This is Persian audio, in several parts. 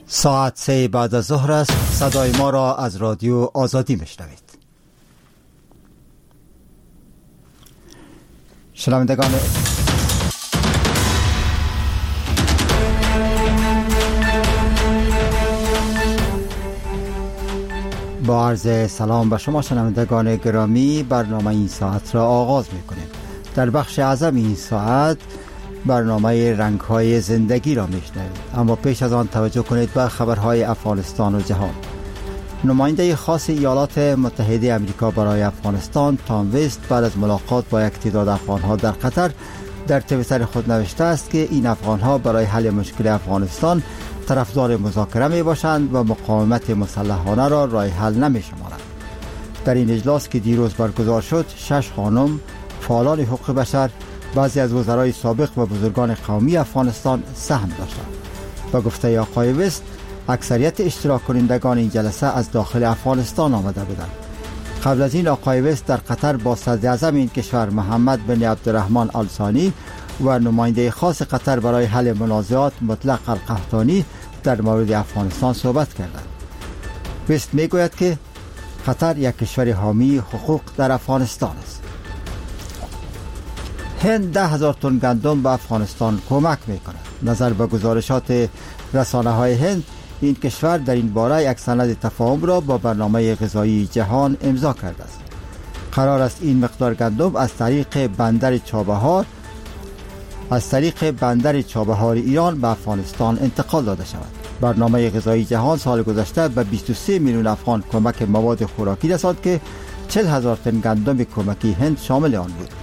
ساعت 3 بعد از ظهر است. صدای ما را از رادیو آزادی میشنوید. شنوندگان با عرض سلام به شما شنوندگان گرامی، برنامه این ساعت را آغاز میکنیم. در بخش اعظم این ساعت برنامه رنگ‌های زندگی را میشنوید، اما پیش از آن توجه کنید به خبرهای افغانستان و جهان. نماینده خاص ایالات متحده آمریکا برای افغانستان تام وست بعد از ملاقات با یک تعداد افغان‌ها در قطر در توییتر خود نوشته است که این افغان‌ها برای حل مشکل افغانستان طرفدار مذاکره میباشند و مقاومت مسلحانه را راه حل نمیشمارند. در این اجلاس که دیروز برگزار شد، 6 خانم فعالان حقوق بشر، بعضی از وزرای سابق و بزرگان قومی افغانستان سهم داشتند. با گفته آقای وست، اکثریت اشتراک کنندگان این جلسه از داخل افغانستان آمده بودند. قبل از این آقای وست در قطر با صدر اعظم این کشور محمد بن عبدالرحمن آل ثانی و نماینده خاص قطر برای حل منازعات مطلق القحطانی در مورد افغانستان صحبت کردند. وست میگوید که قطر یک کشور حامی حقوق در افغانستان است. هند 10,000 تن گندم به افغانستان کمک میکند. نظر به گزارشات رسانه‌های هند، این کشور در این باره یک سند تفاهم را با برنامه غذایی جهان امضا کرده است. قرار است این مقدار گندم از طریق بندر چابهار ایران به افغانستان انتقال داده شود. برنامه غذایی جهان سال گذشته به 23 میلیون افغان کمک مواد خوراکی رساند که 40,000 تن گندم کمکی هند شامل آن بود.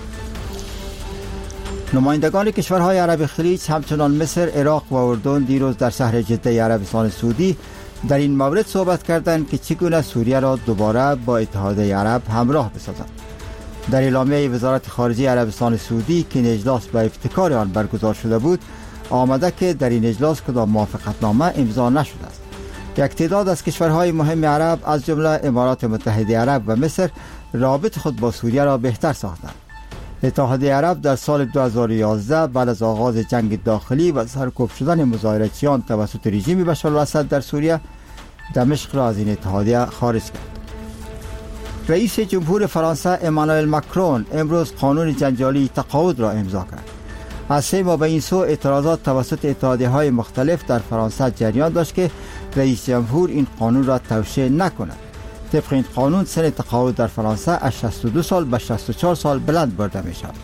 نمایندگان کشورهای عرب خلیج همچنان مصر، عراق و اردن دیروز در شهر جده عربستان سعودی در این مورد صحبت کردند که چگونه سوریه را دوباره با اتحادیه عرب همراه بسازند. در اعلامیه وزارت خارجه عربستان سعودی که این اجلاس به ابتکار آن برگزار شده بود، آمده که در این اجلاس کدام موافقتنامه امضا نشده است. یک تعداد از کشورهای مهم عرب از جمله امارات متحده عرب و مصر رابط خود با سوریه را بهتر ساختند. اتحادیه عرب در سال 2011 بعد از آغاز جنگ داخلی و سرکوب شدن مظاهراتیان توسط رژیم بشار الاسد در سوریه، دمشق را از این اتحادیه خارج کرد. رئیس جمهور فرانسه امانوئل ماکرون امروز قانون جنجالی تقاعد را امضا کرد. از 3 ماه به این سو اعتراضات توسط اتحادیه‌های مختلف در فرانسه جریان داشت که رئیس جمهور این قانون را توشیح نکند. طبق این قانون سن تقاعد در فرانسه از 62 سال به 64 سال بلند برده می شود.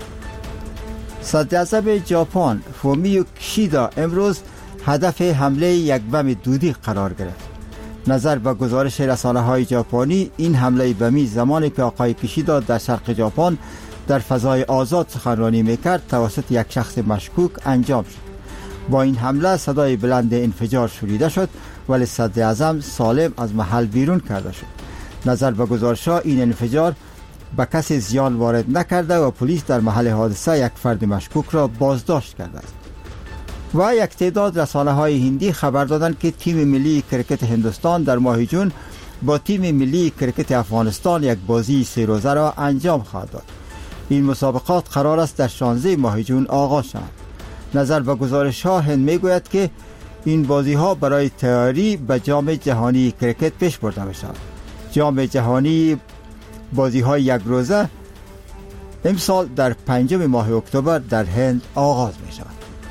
صدر اعظم ژاپن فومیو کیشیدا امروز هدف حمله یک بم دودی قرار گرفت. نظر به گزارش رسانه‌های ژاپنی، این حمله بمی زمانی که آقای کیشیدا در شرق ژاپن در فضای آزاد سخنرانی میکرد توسط یک شخص مشکوک انجام شد. با این حمله صدای بلند انفجار شنیده شد، ولی صدر اعظم سالم از محل بیرون کرده شد. نظر به گزارش‌ها، این انفجار به کسی زیان وارد نکرده و پلیس در محل حادثه یک فرد مشکوک را بازداشت کرده است. و یک تعداد رسانه‌های هندی خبر دادند که تیم ملی کرکت هندوستان در ماه جون با تیم ملی کرکت افغانستان یک بازی 3 روزه را انجام خواهد داد. این مسابقات قرار است در 16 ماه جون آغاز شوند. نظر به گزارش‌ها، هند میگوید که این بازی‌ها برای تیاری به جام جهانی کرکت پیش برده می‌شود. جام جهانی بازی‌های یک روزه امسال در 5 ماه اکتبر در هند آغاز می‌شود.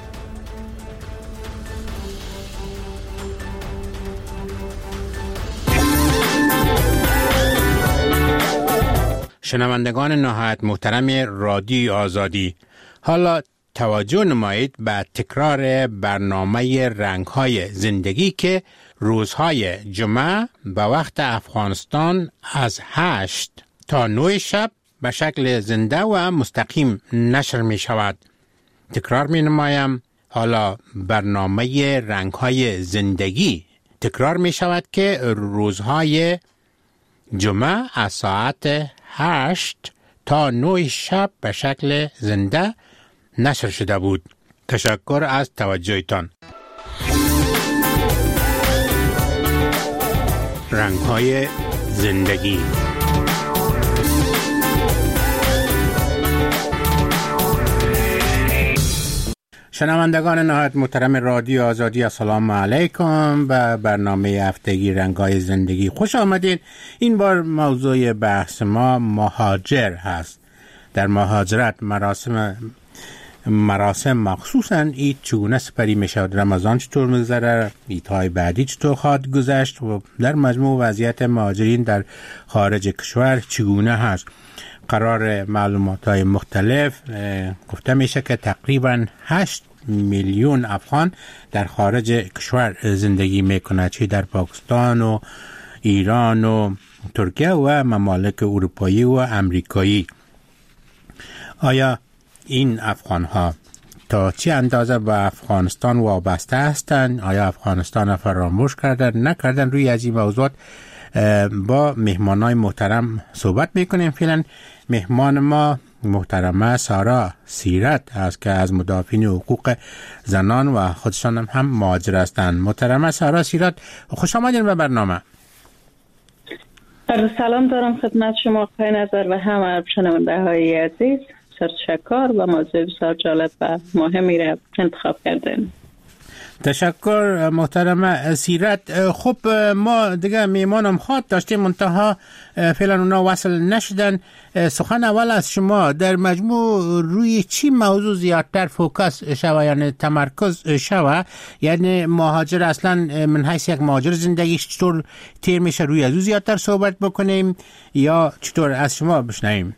شنوندگان نهایت محترم رادیو آزادی، حالا توجه نمایید به تکرار برنامه رنگ‌های زندگی که روزهای جمعه به وقت افغانستان از 8 تا 9 شب به شکل زنده و مستقیم نشر می شود. تکرار می نمایم، حالا برنامه رنگ‌های زندگی تکرار می شود که روزهای جمعه از ساعت 8 تا 9 شب به شکل زنده نشر شده بود. تشکر از توجهتان. رنگ‌های زندگی. شنوندگان نهایت محترم رادیو آزادی، السلام علیکم. به برنامه هفتگی رنگ‌های زندگی خوش آمدید. این بار موضوع بحث ما مهاجر هست. در مهاجرت مراسم مخصوصاً عید چگونه سپری می شود، رمضان چطور می‌گذره، عیدهای بعدی چطور خواهد گذشت و در مجموع وضعیت مهاجرین در خارج کشور چگونه هست. قرار معلومات‌های مختلف گفته میشه که تقریباً 8 میلیون افغان در خارج کشور زندگی میکنه، چه در پاکستان و ایران و ترکیه و ممالک اروپایی و امریکایی. آیا این افغان ها تا چه اندازه به افغانستان وابسته هستند؟ آیا افغانستان را فراموش کردن نکردن؟ روی از این موضوعات با مهمانای محترم صحبت میکنیم. فعلا مهمان ما محترمه سارا سیرت است که از مدافعین حقوق زنان و خودشان هم مهاجر هستند. محترمه سارا سیرت، خوش آمدین به برنامه. سلام دارم خدمت شما آقای نظر و همه شنونده های عزیز. تشکر و موضوع بسیار جالب و مهمی را انتخاب کردین. تشکر محترمه سیرت. خب ما دیگه میمانم خواد داشتیم منتها فعلا اونا وصل نشدن. سخن اول از شما، در مجموع روی چی موضوع زیادتر فوکس شوه، یعنی تمرکز شوه؟ یعنی مهاجر اصلا من حیث یک مهاجر زندگیش چطور تیر میشه، روی از او زیادتر صحبت بکنیم یا چطور؟ از شما بشنویم.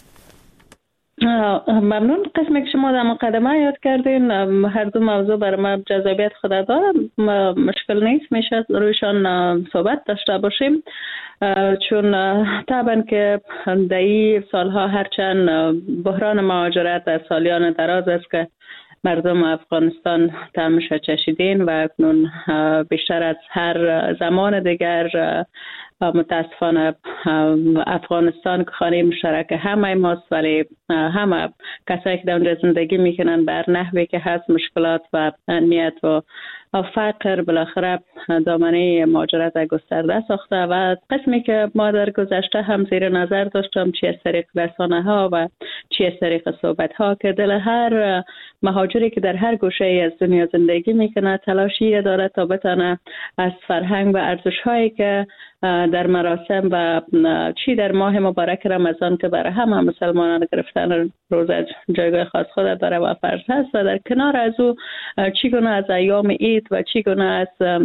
ممنون. قسمی که شما در مقدمه یاد کردین هر دو موضوع برای ما جذابیت خود داره، مشکل نیست، میشه رویشان صحبت داشته باشیم، چون طبعا که در این سالها هرچند بحران مهاجرت در سالیان دراز است که مردم افغانستان طعمش چشیدین و اکنون بیشتر از هر زمان دیگر متاسفانه افغانستان که خانه مشترک همه ماست، ولی همه کسایی که در اونجا زندگی میکنن بر نحوی که هست مشکلات و امنیت و فقر بالاخره دامنه مهاجرت گسترده ساخته و قسمی که ما در گذشته هم زیر نظر داشتم، چی از طریق رسانه ها و چی از طریق صحبت ها، که دل هر مهاجری که در هر گوشه از دنیا زندگی میکنه تلاشی داره تا بتانه از فرهنگ و ارزش هایی که در مراسم و چی در ماه مبارک رمضان که برای همه مسلمانان گرفتن روزه جایگاه خاص خود داره و فرض هست، و در کنار از او چگونه از ایام عید و چگونه از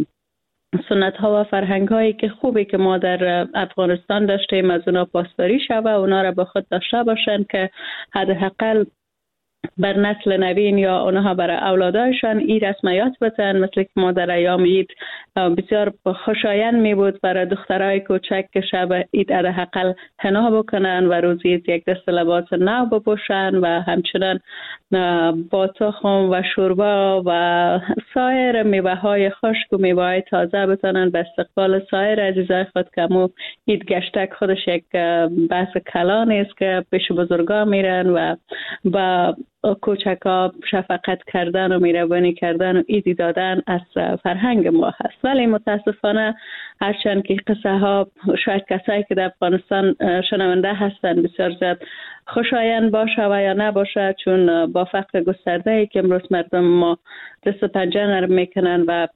سنت ها و فرهنگ هایی که خوبی که ما در افغانستان داشتیم از اونا پاسداری شوه، اونا را به خود داشته باشن که حداقل بر نسل نوین یا اونها برای اولادایشان این رسمیات بتن. مثل که ما در ایام عید بسیار خوشایند می بود برای دخترای کوچک که شب عید حداقل حنا بکنن و روز عید یک دست لباس نو بپوشن و همچنان با تخم و شوربا و سایر میوه های خشک و میوه های تازه بتونن به استقبال سایر عزیزای خود که مو عید گشتک خودش یک بحث کلان است که پیش بزرگا میرن و با کوچکا شفقت کردن و مهربانی کردن و عیدی دادن از فرهنگ ما هست. ولی متاسفانه هرچند که قصه ها شاید کسایی که در افغانستان شنونده هستند بسیار زیاد خوشایند باشه و یا نباشه، چون با فقر گسترده‌ای که امروز مردم ما دست و پنجه نرم میکنن و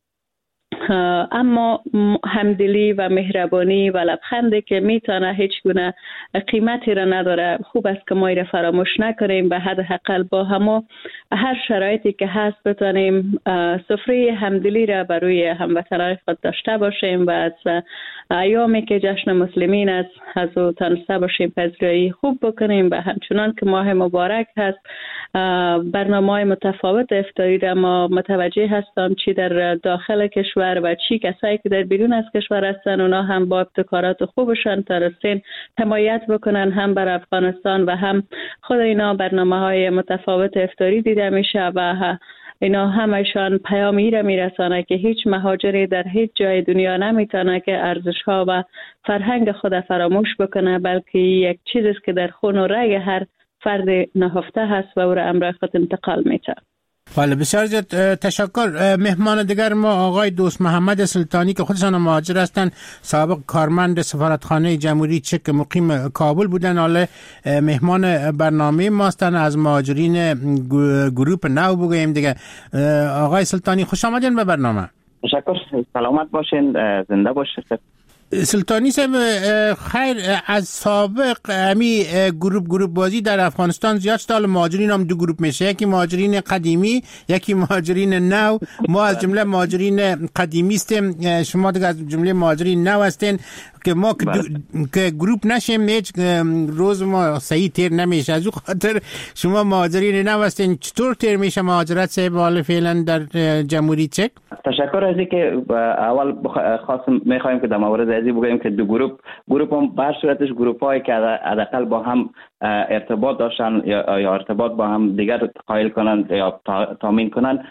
اما همدلی و مهربانی و لبخندی که میتونه هیچ گونه قیمتی را نداره، خوب است که ما را فراموش نکنیم. به حداقل با هر شرایطی که هست بتونیم سفره همدلی را برای هموطنان خود داشته باشیم و از ایامی که جشن مسلمین است از او تنسته باشیم پذیرایی خوب بکنیم. و همچنان که ماه مبارک هست برنامه‌های متفاوت افطاری را ما متوجه هستم، چی در داخل کشور و چی کسایی که در بیرون از کشور هستن اونا هم با ابتکارات خوبشان ترسین حمایت بکنن هم بر افغانستان و هم خود اینا برنامه‌های متفاوت افطاری دیده میشه و اینا همشان پیامی را میرسانه که هیچ مهاجری در هیچ جای دنیا نمیتونه که ارزش‌ها و فرهنگ خود فراموش بکنه، بلکه یک چیزی است که در خون و رگ هر فرد نهفته هست و او را امر خود انتقال میده. بله بسیار زیاد تشکر. مهمان دیگر ما آقای دوست محمد سلطانی که خودشان مهاجر هستند، سابق کارمند سفارتخانه جمهوری چک مقیم کابل بودن، حالا مهمان برنامه ما هستند. از مهاجرین گروپ نو بگوییم دیگه. آقای سلطانی خوش آمدین به برنامه. تشکر، سلامت باشین، زنده باشید. سلطانی صاحب خیر، از سابق همی گروپ بازی در افغانستان زیاد شد. مهاجرین هم دو گروپ میشه، یکی مهاجرین قدیمی، یکی مهاجرین نو. ما از جمله مهاجرین قدیمی هستیم، شما دیگه از جمله مهاجرین نو هستین که ما که گروپ نشیم هیچ روز ما صحیح تیر نمیشه. از اون خاطر شما مهاجرین نو هستین. چطور تیر میشه مهاجرت صاحب حالا فعلا در جمهوری چک؟ تشکر از اینکه اول خواستم میخوایم که در مورد ازی بگویم که دو گروپ هم به صورتش گروپایی که حداقل با هم ارتباط داشتن یا ارتباط با هم دیگر قائل کنن یا تامین کنن،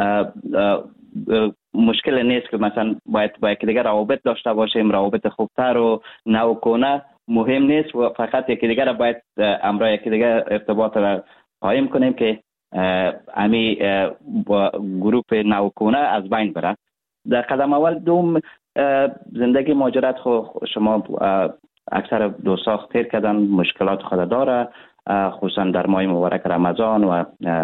مشکل نیست که مثلا باید با یکدیگر روابط داشته باشیم، روابط خوبتر و نوکونه مهم نیست و فقط یکدیگر باید امرای یکدیگر ارتباط را قائم کنیم که امی گروپ نوکونه از بین بره. در قدم اول دوم زندگی مهاجرت شما اکثر دوستا تیر کردن، مشکلات خود داره، خصوصا در ماه مبارک رمضان و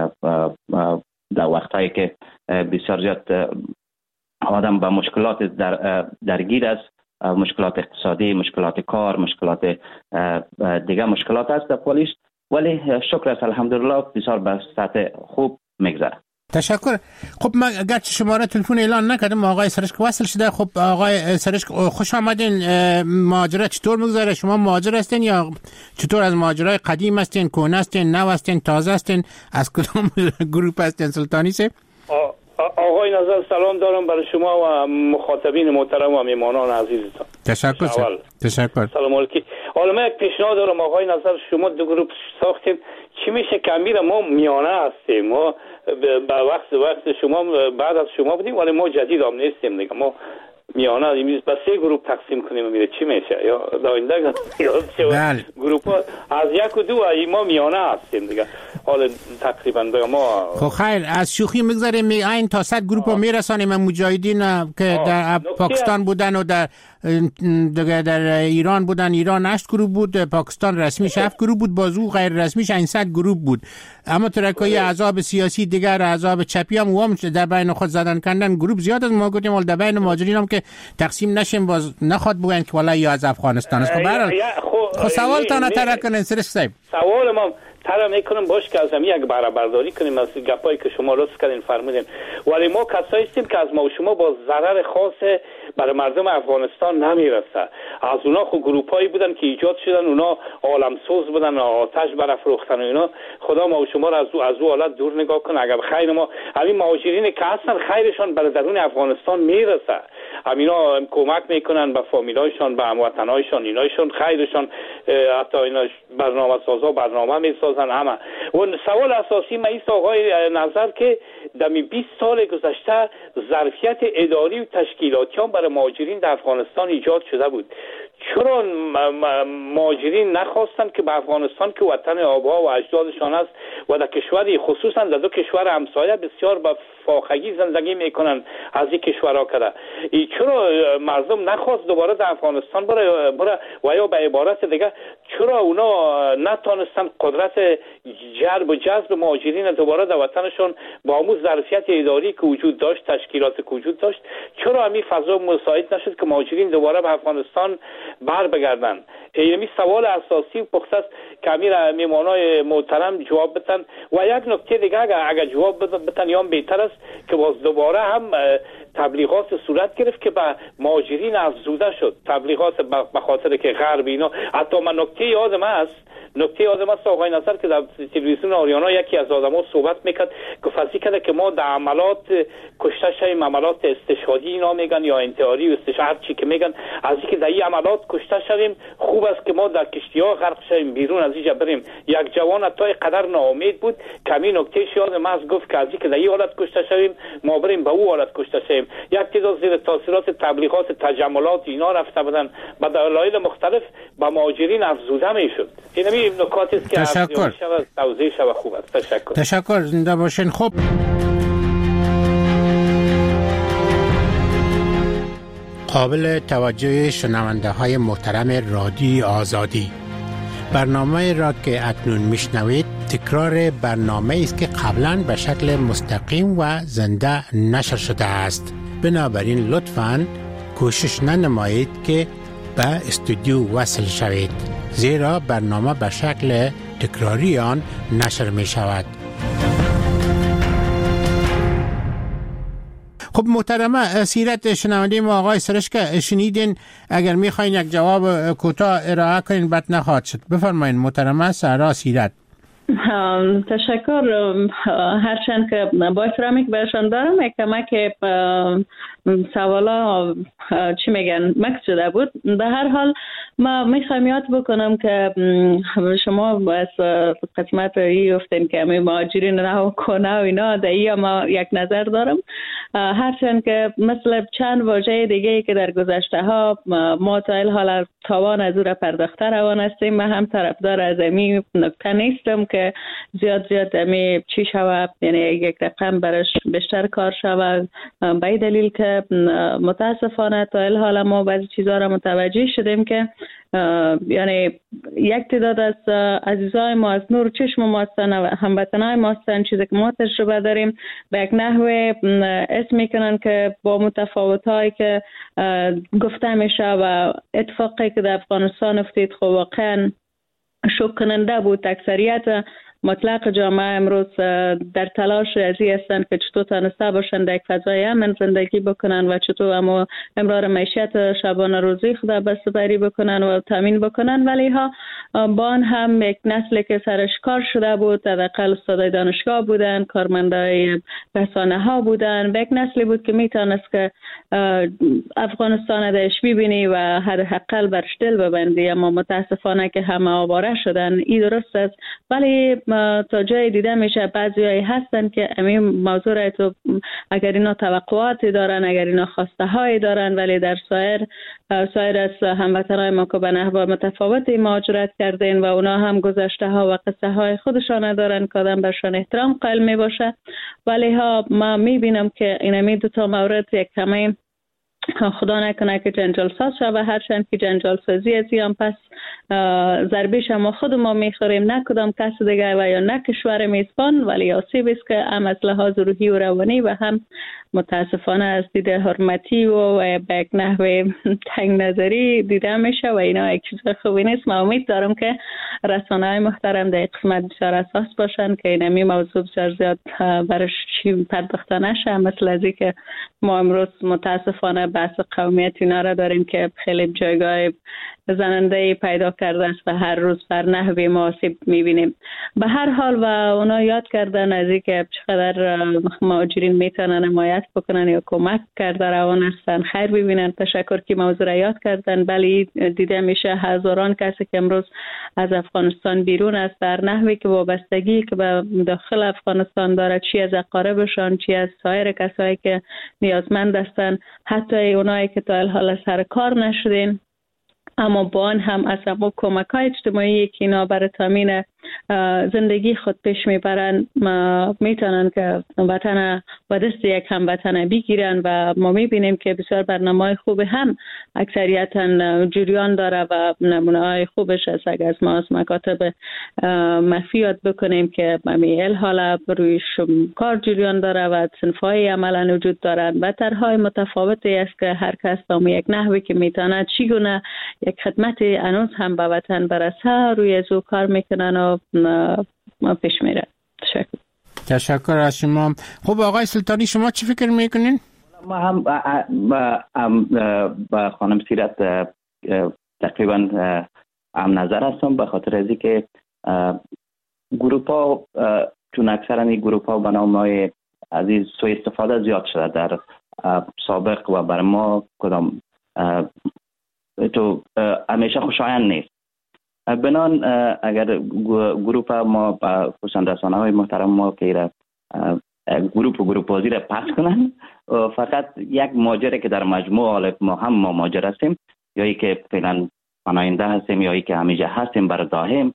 در وقتایی که بسیار زیاد آدم با مشکلات درگیر است، مشکلات اقتصادی، مشکلات کار، مشکلات دیگه مشکلات است در پولیس، ولی شکر است الحمدلله بسیار به سطح خوب میگذره. تشکر. خب من اگرچه شماره تلفن اعلان نکردم، آقای سرشک وصل شده. خب آقای سرشک خوش آمدین. مهاجرت چطور میگذره؟ شما مهاجر هستین یا چطور؟ از مهاجرای قدیم هستین، کهنه هستین، نو هستین، تازه هستین؟ از کدوم گروپ هستین سلطانی صاحب؟ آقای نظر سلام دارم برای شما و مخاطبین محترم و میهمانان عزیزتان. تشکر. سلام علیکم. حالا من یک پیشنهاد دارم آقای نظر، شما دو گروپ ساختیم، چی میشه که امیر ما میانه هستیم، ما به وقت شما بعد از شما بودیم ولی ما جدید هم نیستیم دیگه، ما میانه به سه گروپ تقسیم کنیم میره چی میشه؟ یا داینده گروپ ها از یک و دو ما میانه هستیم دیگه. حالا تقریبا ما خب خیر، از شوخی میگذاریم، این تا 100 گروپ ها میرسانیم. مجاهدین که در پاکستان بودن و در ایران بودن، ایران 8 گروپ بود، پاکستان رسمیش 7 گروپ بود، بازو غیر رسمیش 800 گروپ بود. اما ترکای احزاب سیاسی دیگر، احزاب چپی هم در بین خود زدن کردن گروپ زیاد از ما گفتیم ولی در بین مهاجرین هم که تقسیم نشیم باز نخواد بگن که والا یا از افغانستان است. خب برحال خب سوال تا نتره کنین سرش صاحب. سوال ما ترا میکنم باش که از یک برابرداری کنیم از گپایی که شما لطف کردین فرمودین، ولی ما کسایی هستیم که از ما و شما با ضرر خاص برای مردم افغانستان نمیرسه. از اونا خود گروپایی بودن که ایجاد شدن، اونا عالمسوز بودن، آتش برافروختن و اینا. خدا ما و شما را از او حالت دور نگاه کنه. اگر خیر ما همین مهاجرین که هستن خیرشان برای درون افغانستان میرسه، همینا کمک میکنن به فامیلایشان، به هموطنایشان، اینایشان خیرشان، حتی اینا برنامه سازا برنامه میسازن همه. و سوال اساسی ما ایست آقای نظر که در 20 سال گذشته ظرفیت اداری و تشکیلاتی هم برای مهاجرین در افغانستان ایجاد شده بود. چرا مهاجرین نخواستن که به افغانستان که وطن آبا و اجدادشان است و در کشوری خصوصا در دو کشور همسایه بسیار با فاخگی زندگی میکنن از این کشورها کرده، چرا مردم نخواست دوباره در افغانستان بره و یا به عبارت دیگه چرا اونا نتونستن قدرت جلب و جذب مهاجرین دوباره در وطنشون با همون ظرفیت اداری که وجود داشت، تشکیلات که وجود داشت، چرا همین فضا مساعد نشد که مهاجرین دوباره به افغانستان بر بگردن؟ این سوال اساسی پخته است که امیر میمانای محترم جواب بدن. و یک نکته دیگه اگر جواب بدن یا بهتر است که باز دوباره هم تبلیغات صورت گرفت که به مهاجرین افزوده شد، تبلیغات به خاطر که غرب اینا. حتی من نکته یادم است آقای نظر که در تلویزیون آریانا یکی از آدما صحبت میکرد که فضی کرده که ما در عملات کشته شویم، عملات استشهادی اینا میگن یا انتحاری و استشهاد چی که میگن، از اینکه در این عملات کشته شویم خوب است که ما در کشتی‌ها غرق شویم بیرون از اینجا بریم. یک جوان تا قدر ناامید بود که همین نکته یادم است گفت که از اینکه در این حالت کشته شویم ما بریم به او حالت کشته شویم. یک تعداد زیر تاثیرات تبلیغات تجملات اینا رفته بودن به دلایل مختلف با مهاجرین افزوده میشد. این نکاتی است که تشکر. توضیح شود خوب است. تشکر. زنده باشین. خب قابل توجه شنونده های محترم رادیوی آزادی، برنامه را که اکنون میشنوید تکرار برنامه است که قبلا به شکل مستقیم و زنده نشر شده است. بنابراین لطفاً کوشش ننمایید که به استودیو وصل شوید، زیرا برنامه به شکل تکراری آن نشر می شود. خب محترمه، سیرت شنونده ما آقای سرشک شنیدین، اگر میخواین یک جواب کوتاه ارائه کنین بد نخواهد شد. بفرمایین محترمه سهرا سیرت. تشکر. هرچند که با احترامی که بهشان دارم کمک سوالا چی میگن مکس شده بود. به هر حال ما میخوایم یاد بکنم که شما از قسمت ای گفتین که همه مهاجرین رها کنه و اینا، در ای ما یک نظر دارم. هرچند که مثل چند واژه دیگه که در گذشته ها ما تا حال توان از او را پرداخته روان هستیم، من هم طرفدار از امی نکته نیستم که زیاد امی چی شود، یعنی یک رقم برش بیشتر کار شود، به این دلیل که متاسفانه تا حال ما بعضی چیزها را متوجه شدیم که یعنی یک تعداد از عزیزای ما از نور چشم ما هستن و هموطنای ما هستن، چیزی که ما تجربه داریم به یک نحوه اسم میکنن که با متفاوتایی که گفته میشه و اتفاقی که در افغانستان افتید خب واقعا شوک کننده بود. اکثریت مطلق جامعه امروز در تلاش ازی هستند که چطور تانسته باشند در یک فضای امن زندگی بکنن و چطور اما امرار معیشت شبانه روزی خود بسته‌بری بکنن و تامین بکنن، ولی ها با آن هم یک نسلی که سرش کار شده بود، حداقل استادای دانشگاه بودن، کارمندای رسانه ها بودن، یک نسلی بود که میتونست که افغانستان درش ببینی و حداقل برش دل ببندی. اما متاسفانه که همه آواره شدن. این درست است، ولی تا جای دیده میشه بعضیایی هستن که همین موضوع را تو اگر اینا توقعاتی دارن، اگر اینا خواسته هایی دارن، ولی در سایر از هموطنای ما که به نحو متفاوتی مهاجرت کردین و اونا هم گذشته ها و قصه های خودشان دارن که آدم برشان احترام قائل می باشه. ولی ها ما میبینم که این دو تا مورد یک کمی خدا نکنه که جنجال ساز شد و هرچند که جنجال سازی از هم پس ضربیش ما خود ما میخوریم، نه کدام کس دیگه و یا نه کشور میزبان، ولی آسیب است که هم از لحاظ روحی و روانی و هم متاسفانه از دید حرمتی و به یک نحوه تنگ نظری دیده میشه و اینا یک چیز خوبی نیست. من امید دارم که رسانه‌های محترم در قسمت بسیار اساس باشن که اینمی موضوع بسیار زیاد برش پرداخته نشه، مثل ازی که ما امروز متاسفانه بحث قومیت اینا را داریم که خیلی جایگاه زننده پیدا کرده است و هر روز بر نحوی ما آسیب میبینیم. به هر حال و اونا یاد کردن از اینکه چقدر مهاجرین میتونن حمایت بکنن یا کمک کرده روان هستن، خیر ببینن. تشکر که موضوع را یاد کردن. ولی دیده میشه هزاران کسی که امروز از افغانستان بیرون است در نحوی که وابستگی که به داخل افغانستان داره، چی از اقاربشان، چی از سایر کسایی که نیازمند هستن، حتی اونایی که تا حال سر کار نشدین، اما با آن هم از همه کمک‌های اجتماعی که اینا برای تامین زندگی خود پیش میبرن میتونن که وطن و دست یک هموطن بگیرن و ما میبینیم که بسیار برنامه‌های خوب هم اکثریتا جریان داره و نمونه‌های خوبش است. اگر از ما از مکاتب مخفی یاد بکنیم که ممیل حالا روی کار جریان داره و صنف‌های عملا وجود دارن و طرح‌های متفاوتی است که هر کس با یک نحوی که میتونه چگونه یک خدمت انوز هم به وطن برسه روی از او کار میکنن و ما پیش میره. تشکر از شما. خب آقای سلطانی شما چی فکر میکنین؟ ما هم با خانم سیرت تقریبا هم نظر هستم، به خاطر از اینکه گروپ‌ها چون اکثرا این گروپ‌ها به نام از این سوء استفاده زیاد شده در سابق و برای ما کدام تو همیشه خوشایند نیست. بنان اگر گروپ ما خصوصا رسانه‌های محترم ما که گروپ بازی را پس کنن، فقط یک ماجره که در مجموع ما هم ما ماجر هستیم، یا ای که فعلا پناهنده هستیم یا ای که همیشه هستیم برای دائم،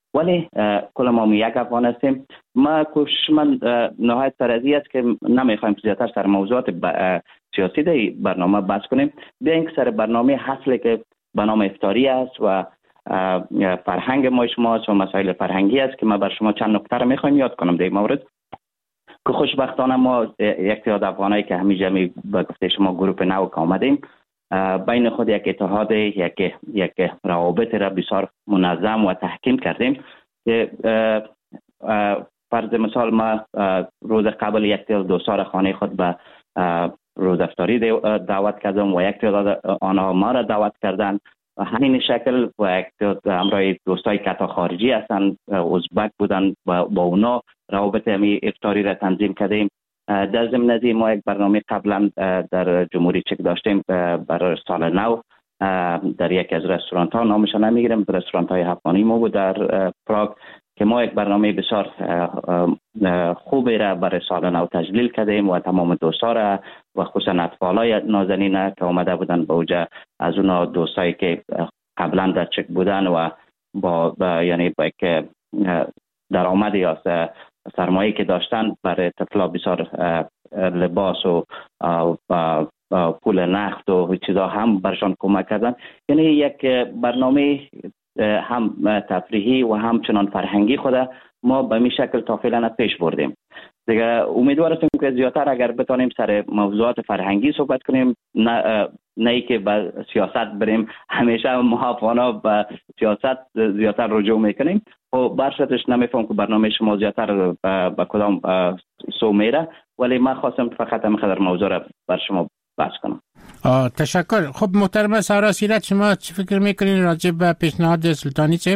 ولی کل ما یک افغان هستیم. ما کوشش من نهایت سرازی است که نمیخوایم زیادتر سر موضوعات سیاسی در برنامه بحث کنیم. بیاین که سر برنامه اصلی که به نام افطاری است و فرهنگ ما شماست و مسائل فرهنگی است که ما بر شما چند نکته را میخوایم یاد کنم در این مورد که خوشبختانه ما یک تعداد افغانایی که همیشه به گفته شما گروه نو که آمدیم بین خود یک اتحاد یک روابط را بسیار منظم و تحکیم کردیم که فرض مثال ما روز قبل یک تعداد دوستان خانه خود به روز افطاری دعوت کردم و یک تعداد آنها ما را دعوت کردن و همین شکل و یک تعداد همراه دوستای کتا خارجی هستند ازبک بودن با اونا روابط همی افطاری را تنظیم کردیم. در ضمن از ما یک برنامه قبلا در جمهوری چک داشتیم برای سال نو در یک از رستوران ها، نامش نمیگیرم، رستوران های افغانی ما بود در پراگ که ما یک برنامه بسیار خوبی را برای سال نو تجلیل کردیم و تمام دوستا را و خصوصا اطفالای نازنین که آمده بودن به اوجه از اونا دوستایی که قبلا در چک بودن و با یعنی با یک درآمد یا سرمایه که داشتن برای طفلا بسیار لباس و پول نقد و چیزا هم برشان کمک کردن. یعنی یک برنامه هم تفریحی و همچنان فرهنگی خود ما به می شکل تا فعلا پیش بردیم. دیگه امیدوار هستیم که زیادتر اگر بتانیم سر موضوعات فرهنگی صحبت کنیم، نه ای که به سیاست بریم. همیشه ما افغانا به سیاست زیادتر رجوع میکنیم و برشتش نمیفهم که برنامه شما زیادتر به کدام سو میره، ولی من خواستم فقط همین قدر موضوع را بر شما بحث کنم. تشکر. خب محترم سارا سیرت، شما چی فکر میکنین راجع به پیشنهاد سلطانی چپ؟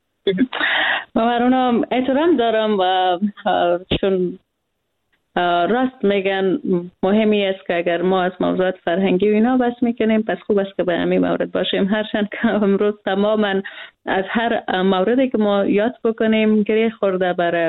من احترام دارم و چون راست میگن مهمی است که اگر ما از موضوعات فرهنگی و اینا بحث میکنیم پس خوب است که به همین مورد باشیم، هرچند که امروز تماما از هر موردی که ما یاد بکنیم گریه خورده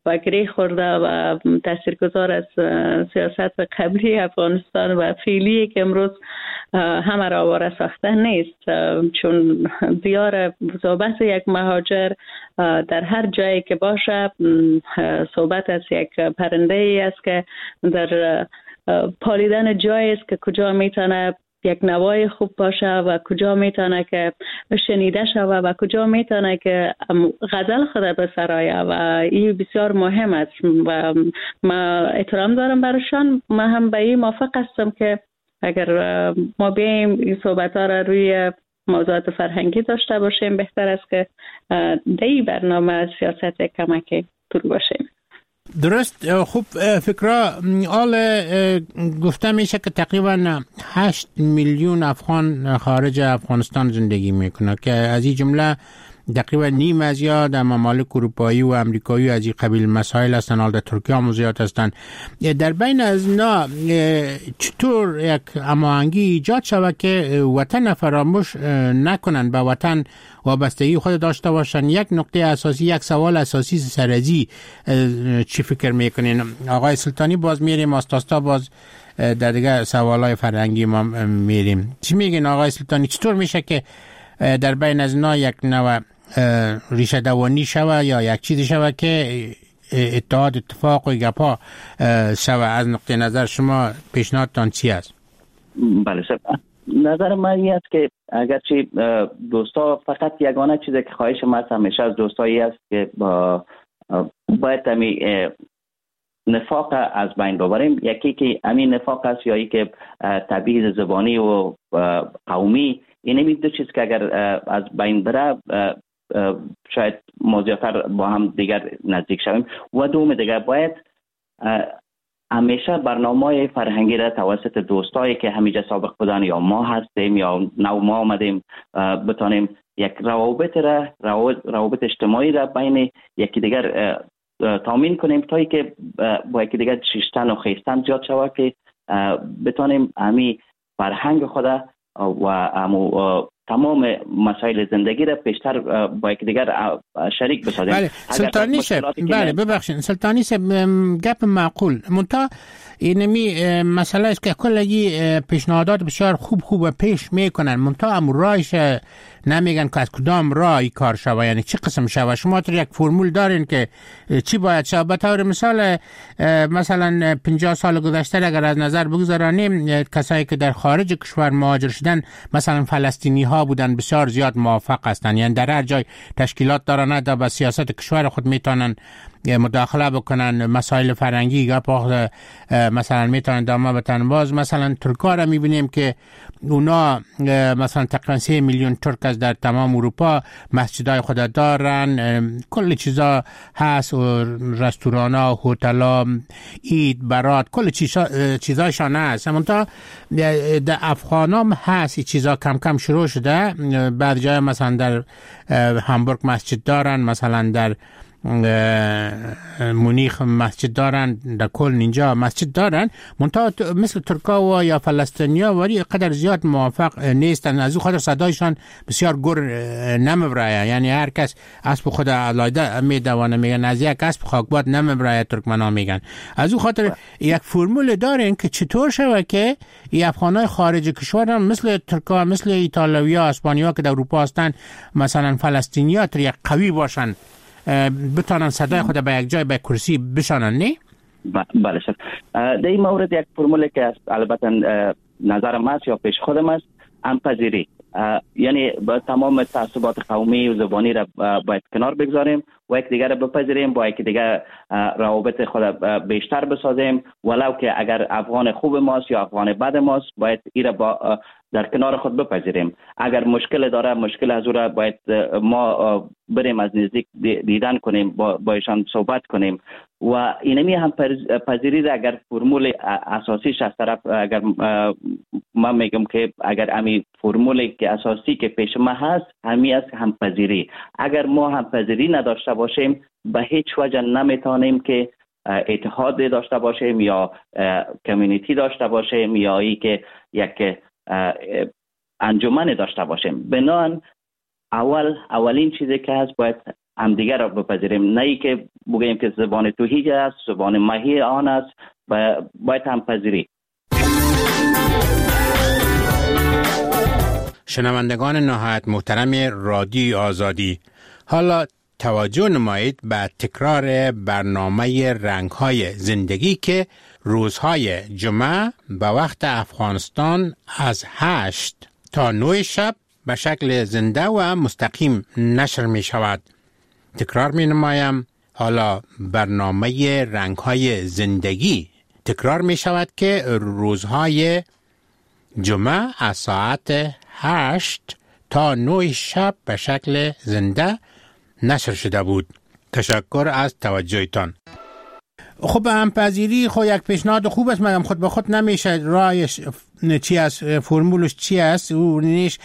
و تاثیرگذار از سیاست قبلی افغانستان و فعلی که امروز همه را آواره ساخته نیست، چون دیار صحبت یک مهاجر در هر جایی که باشه صحبت از یک پرنده ای است که در پالیدن جایی است که کجا میتونه یک نوای خوب باشه و کجا میتونه که شنیده شوه و کجا میتونه که غزل خود بسرایه و این بسیار مهم است و ما احترام دارم برشان. ما هم به این موافق هستم که اگر ما بیاییم این صحبت ها را روی موضوعات فرهنگی داشته باشیم بهتر است که در این برنامه سیاست کمکی دور باشیم. درست. خوب فکرها آل گفته میشه که تقریبا 8 میلیون افغان خارج افغانستان زندگی میکنه که از این جمله تقریبا نیم از یا در ممالک اروپایی و امریکایی از این قبیل مسائل هستن، حال در ترکیه هم زیاد هستن. در بین از اینا چطور یک هماهنگی ایجاد شود که وطن فراموش نکنن، به وطن وابستگی خود داشته باشن؟ یک نقطه اساسی، یک سوال اساسی سرازی چی فکر میکنین؟ آقای سلطانی باز میریم آستاستا باز در دیگه سوالای فرهنگی ما میریم. چی میگین آقای سلطانی؟ چطور میشه که در بین از اینا یک نوع ریشه دوانی شوه یا یک چیزی شوه که اتحاد اتفاق و گپا شوه؟ از نقطه نظر شما پیشنهادتان چی است؟ بله شب. نظر من این است که اگرچه دوستا فقط یگانه چیزی که خواهش ما همیشه از دوستایی است که باید همی نفاق از بین ببریم. یکی که همین نفاق است یا ای که تبعیض زبانی و قومی، این دو چیز که اگر از بین بره شاید ما زیادتر با هم دیگر نزدیک شویم. و دوم دیگر باید همیشه برنامه فرهنگی را توسط دوستایی که همیشه سابق بودن یا ما هستیم یا نو ما آمدیم بتانیم یک روابط اجتماعی را بین یکی دیگر تامین کنیم تا ای که با یکی دیگر شیشتن و خیستن زیاد شود که بتانیم همی فرهنگ خود و تمام مسائل زندگی را پیشتر با یکدیگر شریک بسازیم. بله سلطانی شب، بله ببخشید سلطانی شب، گپ معقول منتها اینمی مسئله است که کلی پیشنهادات بسیار خوب پیش میکنن، منتها راهش نمیگن که از کدام راه کار شوه، یعنی چی قسم شوه. شما تو یک فرمول دارین که چی باید شوه. به طور مثال مثلا 50 سال گذشته اگر از نظر بگذارانیم، کسایی که در خارج کشور مهاجر شدن مثلا فلسطینی ها بودن بسیار زیاد موافق هستند، یعنی در هر جای تشکیلات دارن در به سیاست کشور خود میتونن مداخله بکنن، مسائل فرنگی یا مثلا میتونن دامه بتن. باز مثلا ترکا را میبینیم که اونا مثلا تقریبا 3 میلیون ترک از در تمام اروپا مسجدای خود دارن، کل چیزا هست، و رستورانا، هتل‌ها، عید، برات، کل چیزایشان هست. منتها در افغان هم هست چیزا کم کم شروع شده. بعد جای مثلا در هامبورگ مسجد دارن، مثلا در مونیخ مسجد دارن، در کل اینجا مسجد دارن، منتها مثل ترکا و یا فلسطینیا ولی قدر زیاد موافق نیستن. از او خاطر صدایشان بسیار گر نمیبرایه، یعنی هر کس اسب خود علایده میدوانه، میگن از یک اسب خاکباد نمیبرایه ترکمنا میگن. از او خاطر یک فرمول دارن که چطور شوه که این افغانای خارج کشور هم مثل ترکا، مثل ایتالویا، اسپانیا که در اروپا هستن، مثلا فلسطینیا تر یک قوی باشن، بتانن صدای خود به یک جای به کرسی بشانن. نه؟ بله شد. در این مورد یک فرموله که البته نظرم است یا پیش خودم است، همپذیری، یعنی با تمام تعصبات قومی و زبانی را باید کنار بگذاریم و یک دیگر را بپذیریم، با یک دیگر روابط خود بیشتر بسازیم، ولو که اگر افغان خوب ماست یا افغان بد ماست باید این را در کنار خود بپذیریم. اگر مشکل داره، مشکل از او را باید ما بریم از نزدیک دیدن کنیم، با ایشان صحبت کنیم و اینمی هم پذیری را اگر فرمول اساسیش از طرف، اگر من میگم که اگر امی فرمولی که اساسی که پیش ما هست همی است همپذیری. اگر ما همپذیری نداشته باشیم به هیچ وجه نمیتونیم که اتحاد داشته باشیم یا کمیونیتی داشته باشیم یا ای که یک انجمن داشته باشیم. بنابراین اولین چیزی که هست باید همدیگر را بپذیریم، نه ای که بگیم که زبان تو هیچ است، زبان ماهی آن است، باید همپذیری. شنوندگان نهایت محترم رادیو آزادی، حالا توجه نمایید به تکرار برنامه رنگ‌های زندگی که روزهای جمعه به وقت افغانستان از 8 تا 9 شب به شکل زنده و مستقیم نشر می شود. تکرار می نمایم، حالا برنامه رنگ‌های زندگی تکرار می شود که روزهای جمعه از ساعت 8 تا 9 شب به شکل زنده نشر شده بود. تشکر از توجهتان. خب همپذیری خود یک پیشنهاد خوب است، مگم خود به خود نمیشه راهش چی است، فرمولش چی است، او نیش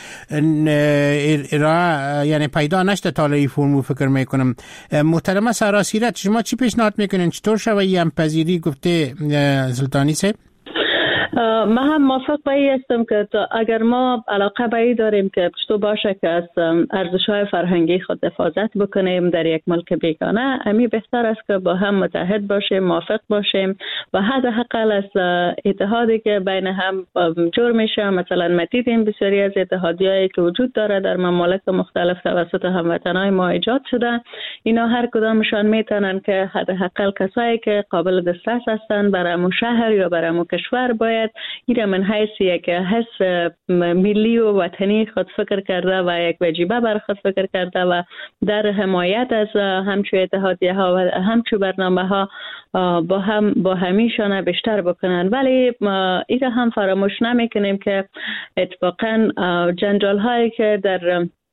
ارائه یعنی پیدا نشده تا این فرمول فکر میکنم. محترمه سراسیرت شما چی پیشنهاد میکنین چطور شوی همپذیری؟ گفته سلطانی صاحب. من هم موافق با این هستم که اگر ما علاقه به این داریم که پشتو باشه که از ارزش‌های فرهنگی خود حفاظت بکنیم در یک ملک بیگانه، امی بهتر است که با هم متحد باشیم، موافق باشیم و حداقل از اتحادی که بین هم جور میشه. مثلا ما دیدیم بسیاری از اتحادیایی که وجود داره در ممالک مختلف توسط هموطنان ما ایجاد شده، اینا هر کدامشان میتونن که حداقل کسایی که قابل دسترس هستن برای شهر یا برای کشور باید این من حیثیه که حس ملی و وطنی خود فکر کرده و یک وجیبه بر خود فکر کرده و در حمایت از همچو اتحادیه ها و همچو برنامه ها با همیشانه بیشتر بکنن. ولی این هم فراموش نمیکنیم که اتفاقا جنجال هایی که در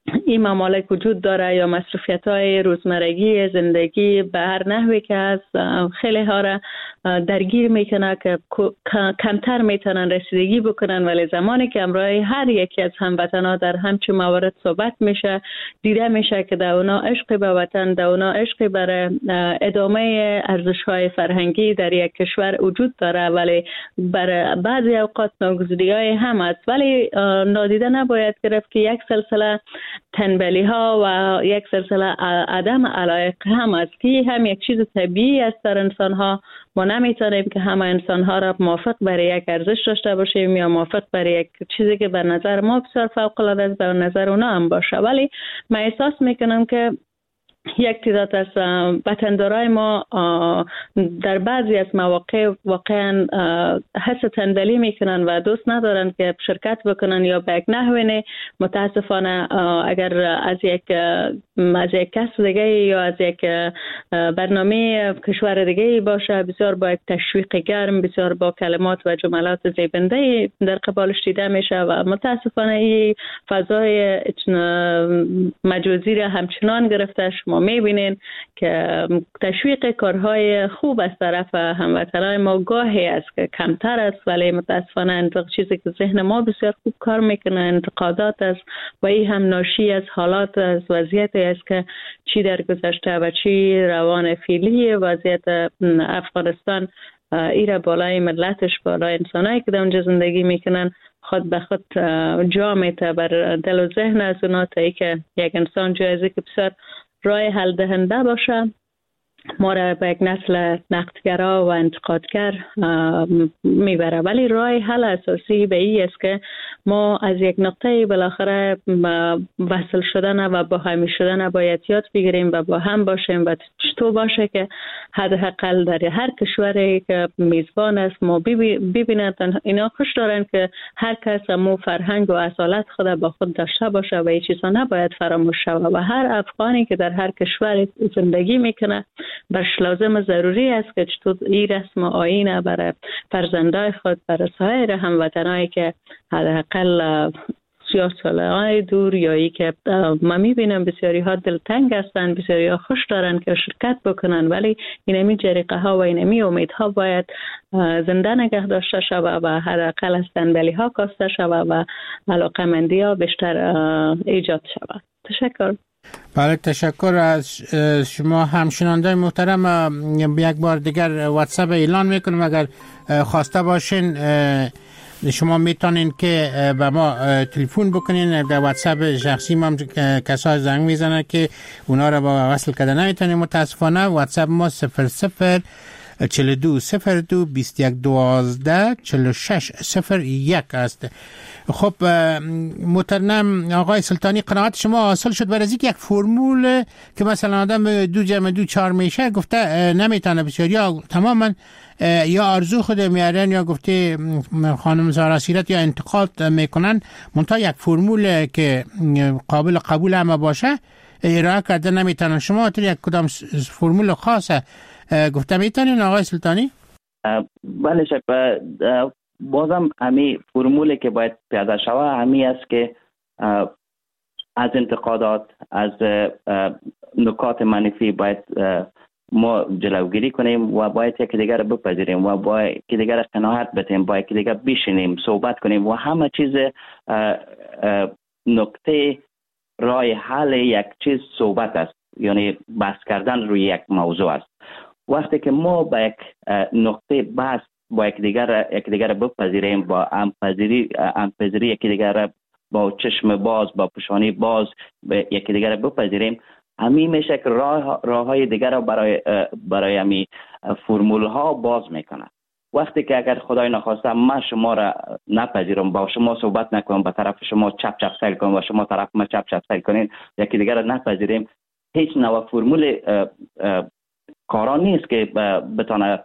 این ممالک وجود داره یا مصرفیت‌های روزمرگی زندگی به هر نحوی که از خیلی ها را درگیر میکنه که کمتر میتونن رسیدگی بکنن، ولی زمانی که امروز هر یکی از هموطن‌ها در همچین موارد صحبت میشه، دیده میشه که در اونا عشق به وطن، در اونا عشق برای ادامه ارزش‌های فرهنگی در یک کشور وجود داره، ولی برای بعضی اوقات ناگزیری‌های هم است. ولی نادیده نباید گرفت که یک سلسله تنبلی ها و یک سلسله عدم علایق هم است که هم یک چیز طبیعی است در انسان ها. ما نمیتونیم که همه انسان ها را موافق برای یک ارزش داشته باشیم یا موافق برای یک چیزی که به نظر ما بسیار فوق العاده است به نظر اونا هم باشه. ولی من احساس میکنم که یک تعداد از وطندارای ما در بعضی از مواقع واقعا حس تنبلی میکنن و دوست ندارن که شرکت بکنن یا به یک نحوی. متاسفانه اگر از یک کس دیگه یا از یک برنامه کشور دیگه باشه، بسیار با یک تشویق گرم، بسیار با کلمات و جملات زیبنده در قبالش دیده میشه و متاسفانه این فضای مجازی را همچنان گرفته. شما میبینین که تشویق کارهای خوب از طرف هموطنان ما گاهی است که کمتر است، ولی متاسفانه چیزی که ذهن ما بسیار خوب کار میکنه انتقادات است و این هم ناشی از حالات از وضعیت است که چی در گذشته و چی روان فعلی وضعیت افغانستان ایره بالای ملتش، بالای انسانایی که در اونجا زندگی میکنن خود به خود جا میته بر دل و ذهن از اونا تا ای که یک انسان جایزه که بسیار رای حل دهنده باشه ما را به یک نسل نقدگرا و انتقادگر میبره. ولی رای حل اساسی به این است که ما از یک نقطه بالاخره وصل شدن و با همی شدن باید یاد بگیریم و با هم باشیم و چطور باشه که حداقل در هر کشوری که میزبان است ما ببینند اینا خوش دارن که هر کس مو فرهنگ و اصالت خود با خود داشته باشه و این چیزا نباید فراموش شود و هر افغانی که در هر کشور زندگی میکنه برش لازم و ضروری است که چطور این رسم و آیین برای فرزندای خود، برای سایر هموطنایی که حداقل 30 سالهای دور یا ای که ما میبینم بسیاری ها دلتنگ هستن، بسیاری ها خوش دارن که شرکت بکنن، ولی اینمی جریقه ها و اینمی امیدها باید زنده نگه داشته شود و حداقل از تنبلی ها کاسته شود و علاقمندی ها بیشتر ایجاد شود. تشکر. بله، تشکر از شما همشنوندگان محترم. یک بار دیگر واتساپ اعلان میکنم، اگر خواسته باشین شما میتونین که به ما تلفن بکنین. در واتساپ شخصی ما کسای زنگ میزنن که اونا رو با وصل کرده نمیتونین متاسفانه. واتساپ ما 00 42 02 21 12 46 01 است. خب محترم آقای سلطانی، قناعت شما حاصل شد برای اینکه یک فرمول که مثلا آدم 2 جمع 2 4 میشه گفته نمیتونه بسیار یا تماما یا آرزو خود میارن یا گفته خانم زارا سیرت یا انتقاد میکنن، منتها یک فرمول که قابل قبول هم باشه ارائه کرده نمیتونن. شما تو یک کدام فرمول خاصه گفته میتونین آقای سلطانی؟ بله شک. بازم همی فرمولی که باید پیاده شود همی است که از انتقادات، از نکات منفی باید ما جلوگیری کنیم و باید یکی دیگر بپذیریم و باید یکی دیگر قناعت بدیم، باید یکی دیگر بشینیم صحبت کنیم و همه چیز نکته رای حل یک چیز صحبت است، یعنی بحث کردن روی یک موضوع است. وقتی که ما با یک نقطه بحث با یک دیگر بپذیریم، با همپذیری یکی دیگر با چشم باز، با پشانی باز یکی دیگر بپذیریم، همین میشه که راههای دیگر را برای همین فرمول ها باز میکنه. وقتی که اگر خدای نخواسته من شما را نپذیرم، با شما صحبت نکنم، به طرف شما چپ سیل کنم و شما طرف ما چپ سیل کنین، یکی دیگر را نپذیریم، هیچ نوع فرمول کاران نیست که بتونه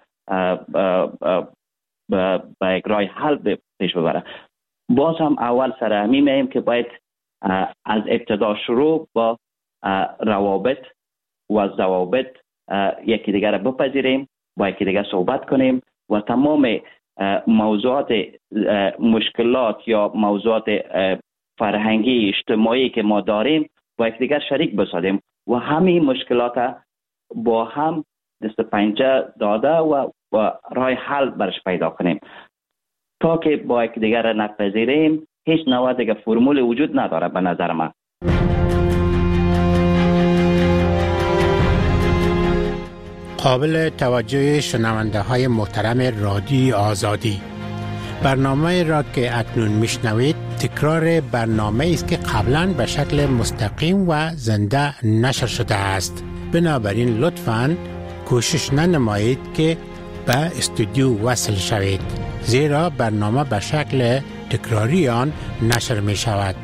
با یک راه حل پیش ببره. باز هم اول سر همین میگیم که باید از ابتدا شروع با روابط و ضوابط یکی دیگر را بپذیریم، با یکی دیگر صحبت کنیم و تمام موضوعات مشکلات یا موضوعات فرهنگی اجتماعی که ما داریم با یکدیگر شریک بسازیم و همین مشکلات با هم دست پنجه داده و راه حل برش پیدا کنیم. تا که با یکدیگر نپذیریم هیچ نوع دیگه فرمول وجود نداره به نظر من. قابل توجه شنونده های محترم رادیوی آزادی، برنامه را که اکنون میشنوید تکرار برنامه است که قبلا به شکل مستقیم و زنده نشر شده است. بنابراین لطفاً کوشش ننمایید که به استودیو وصل شوید، زیرا برنامه به شکل تکراری آن نشر می شود.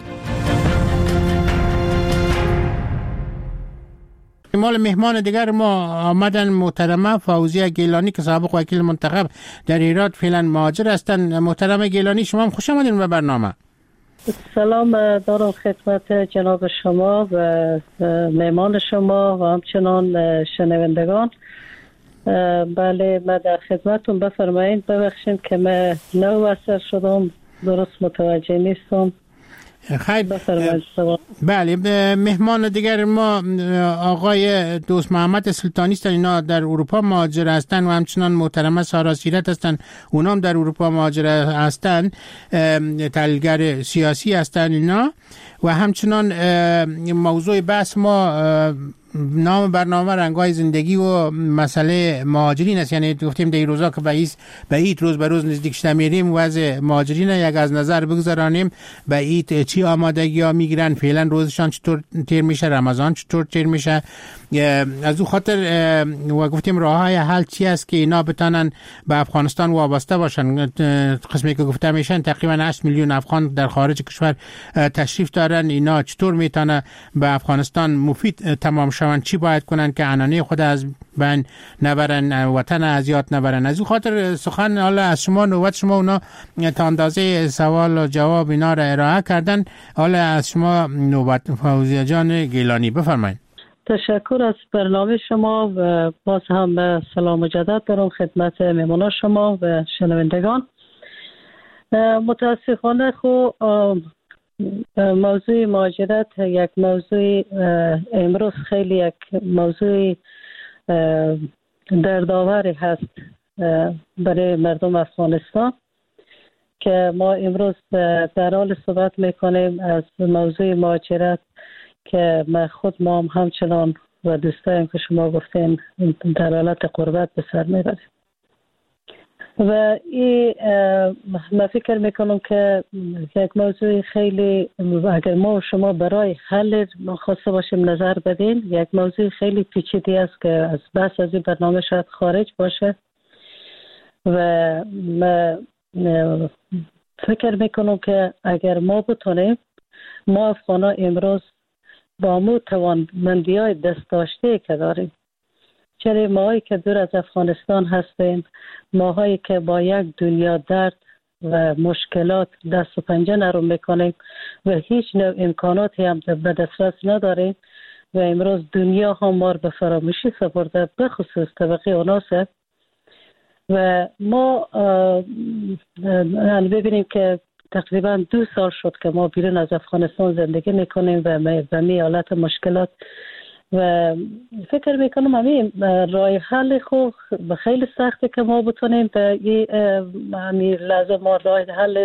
مهمان دیگر ما آمدن محترمه فوزیه گیلانی که سابق وکیل منتخب در ایران فعلا مهاجر هستند. محترمه گیلانی شما هم خوش آمدین به برنامه. سلام دارم خدمت جناب شما و مهمان شما و همچنان شنوندگان. بله من در خدمتون، بفرمایید. ببخشید که من نو وصل شدم، درست متوجه نیستم. خیر، بله. مهمان دیگر ما آقای دوست محمد سلطانی هستند، اینا در اروپا مهاجر هستند و همچنان محترمه سارا سیرت هستند، اونا هم در اروپا مهاجر هستند، تحلیلگر سیاسی هستند اینا. و همچنان موضوع بحث ما نام برنامه رنگ‌های زندگی و مسئله مهاجرین است. یعنی گفتیم در این روزا که به عید روز به روز نزدیک شده میریم، وضع مهاجرین یک از نظر بگذارانیم. به عید چی آمادگی ها میگیرن، فعلا روزشان چطور تیر میشه، رمضان چطور تیر میشه. از او خاطر و گفتیم راه های حل چی است که اینا بتانن به افغانستان وابسته باشن. قسمی که گفته میشن تقریبا 8 میلیون افغان در خارج کشور تشریف دارن، اینا چطور میتونه به افغانستان مفید تمام شوند، چی باید کنن که عنعنه خود از بین نبرن، وطن از یاد نبرن. از او خاطر سخن حالا از شما، نوبت شما، اونا تا اندازه سوال و جواب اینا را ارائه کردن. حالا از شما نوبت، فوزیه جان گیلانی، بفرمایید. تشکر از برنامه شما و باز هم سلام مجدد دارم خدمت مهمانان شما و شنوندگان. متاسفانه موضوع مهاجرت یک موضوع امروز خیلی یک موضوع دردآوری هست برای مردم افغانستان که ما امروز در حال صحبت میکنیم از موضوع مهاجرت که ما هم همچنان و دوستایم که شما گفتین در حالت غربت به سر میبریم. و من فکر میکنم که یک موضوع خیلی، اگر ما و شما برای حل خواسته باشیم نظر بدین، یک موضوع خیلی پیچیده است که از بحث از این برنامه شاید خارج باشه. و من فکر میکنم که اگر ما بتونیم، ما افغانا امروز با همون توانمندی های دست داشته که داریم، چرا ماهایی که دور از افغانستان هستیم، ماهایی که با یک دنیا درد و مشکلات دست و پنجه نرم میکنیم و هیچ نوع امکاناتی هم به دسترس نداریم و امروز دنیا هم ما رو به فراموشی سپرده، به خصوص طبقه اوناسه. و ما ببینیم که تقریبا 2 سال شد که ما بیرون از افغانستان زندگی میکنیم و می حالت مشکلات و فکر میکنم همین راه حل خیلی سخته که ما بتونیم به این لحظه ما راه حل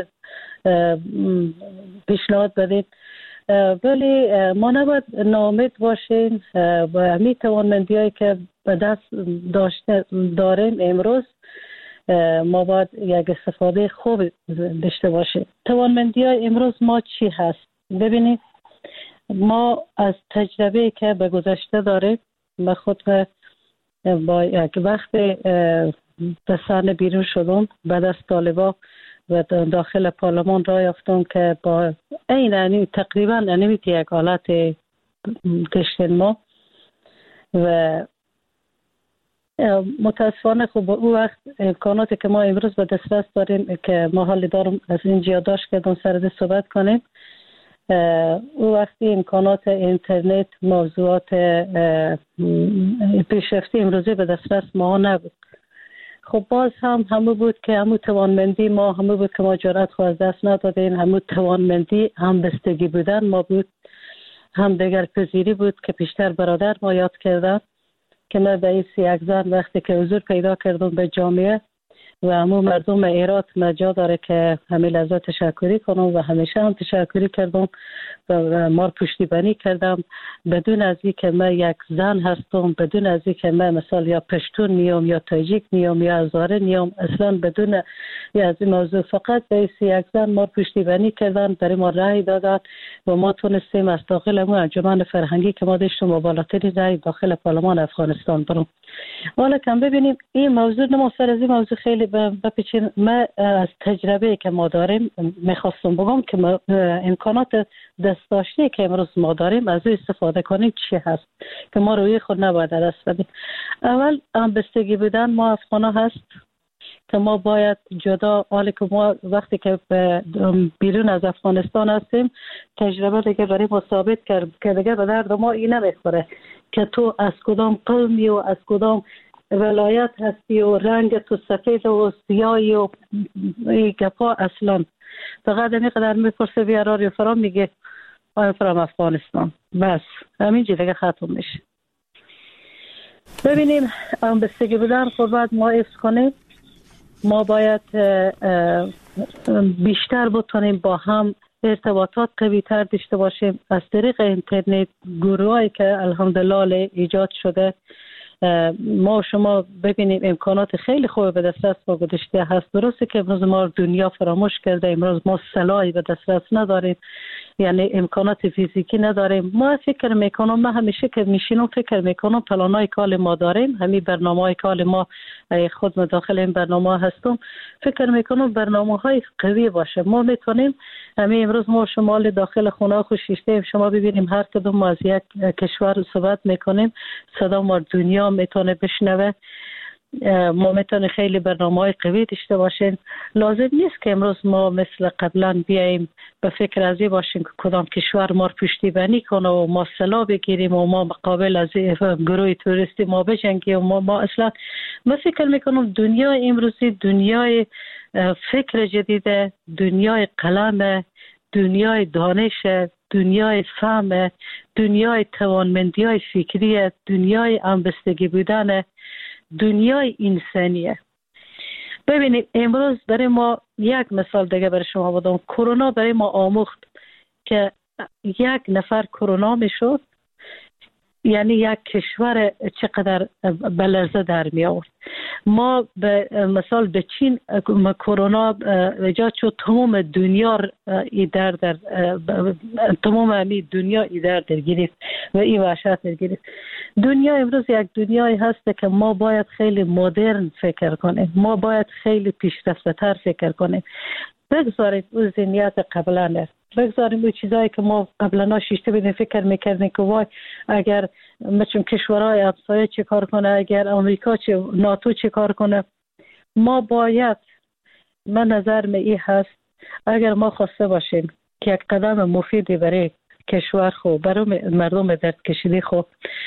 پیشنهاد بدیم، ولی ما نباید ناامید باشیم و همین توانمندی هایی که به دست داریم امروز ما باید یک استفاده خوب داشته باشیم. توانمندی های امروز ما چی هست؟ ببینید، ما از تجربه که به گذشته داریم، من خود با یک وقت به صحنه بیرون شدم بعد از طالبا و داخل پارلمان راه یافتم که با این تقریبا نمیتی یک حالت داشتیم ما و متاسفانه او وقت امکاناتی که ما امروز به دسترس داریم که ما حالی دارم از اینجا داشت کردم سر صحبت کنیم، او وقتی امکانات اینترنت، موضوعات پیشرفته امروزی به دسترس ما نبود. خب باز همه بود که همون توانمندی ما همه بود که ما جرأت خو از دست ندادیم، همون توانمندی هم بستگی بودن ما بود، همدیگر پذیری بود که پیشتر برادر ما یاد کردن که من به این یک زن وقتی که حضور پیدا کردم به جامعه و همون مردم ایرات مجا داره که همه لحظه تشکری کنم و همیشه هم تشکری کردم و ما پشتیبانی کردم بدون از این که من یک زن هستم، بدون از این که من مثلا یا پشتون نیام یا تاجیک نیام یا هزاره نیام، اصلا بدون از این موضوع فقط به یک زن ما پشتیبانی کردن، برای ما رای دادن و ما تونستیم از داخل همون انجمن فرهنگی که ما داشتیم و بالاترین رای داخل پارلمان افغانستان برم. حالا کم ببینیم این موضوع ما سر از این موضوع خیلی بپیچین. ما از تجربه که ما داریم میخواستم بگم که امکانات دستداشتی که امروز ما داریم از او استفاده کنیم چی هست که ما روی خود نباید دست بدیم. اول همبستگی بودن ما افغانا هست که ما باید جدا، حالی که ما وقتی که بیرون از افغانستان هستیم تجربه دیگه برای ما ثابت کرد که دیگه به درد ما این نمیخوره که تو از کدام قومی و از کدام ولایت هستی و رنگ تو سفید و سیاهی و این گپا اصلا. فقط اینقدر میپرسه بیارار یا فرام میگه آیا فرام افغانستان، بس همینجی دیگه ختم میشه. ببینیم همبستگی بودن خب باید ما حفظ کنیم. ما باید بیشتر بتونیم با هم ارتباطات قوی تر داشته باشیم از طریق اینترنت. گروهایی که الحمدلله ایجاد شده ما شما ببینیم امکانات خیلی خوب به دسترس ما گذاشته هست. درسته که امروز ما دنیا فراموش کرده، امروز ما سلاحی به دسترس نداریم، یعنی امکانات فیزیکی نداریم. ما فکر میکنم، من همیشه که میشینم فکر میکنم پلانای کال ما داریم، همین برنامه‌های کال ما خود داخل این برنامه هستم، فکر میکنم برنامه‌های قوی باشه. ما میتونیم همین امروز ما شمال داخل خونه خوشیشته شما ببینیم هر کدوم از یک کشور صحبت میکنیم صدا ما دنیا میتونه بشنوه. ما میتونه خیلی برنامه‌های قوی داشته باشین. لازم نیست که امروز ما مثل قبلا بیاییم به فکر از این باشیم که کدام کشور ما رو پشتیبانی کنه و ما سلاح بگیریم و ما مقابل از گروه توریستی ما بجنگیم و ما اصلا. من فکر میکنم دنیای امروزی دنیای فکر جدیده، دنیای قلم، دنیای دانش، دنیای فهم، دنیای توانمندی‌های فکری، دنیای همبستگی بودن، دنیای انسانیه. ببینید امروز برای ما یک مثال دیگه برای شما بدم. کرونا برای ما آموخت که یک نفر کرونا میشد یعنی یک کشور چقدر به لرزه در می آورد. ما به مثال به چین کرونا ایجاد شد، تمام دنیا ایدر در تمام همی دنیا ایدر در گرفت و این وحشت در گرفت. دنیا امروز یک دنیایی هست که ما باید خیلی مدرن فکر کنیم، ما باید خیلی پیشرفته تر فکر کنیم. بگذارید اون ذهنیت قبلا است، بگذاریم اون چیزایی که ما قبلا شیشته بدیم فکر میکردیم که وای اگر مثل کشورهای همسایه چه کار کنه، اگر امریکا ناتو چه کار کنه. ما باید، من نظر من این هست اگر ما خواسته باشیم که یک قدم مفیدی برای کشور خو برای مردم درد کشیده خو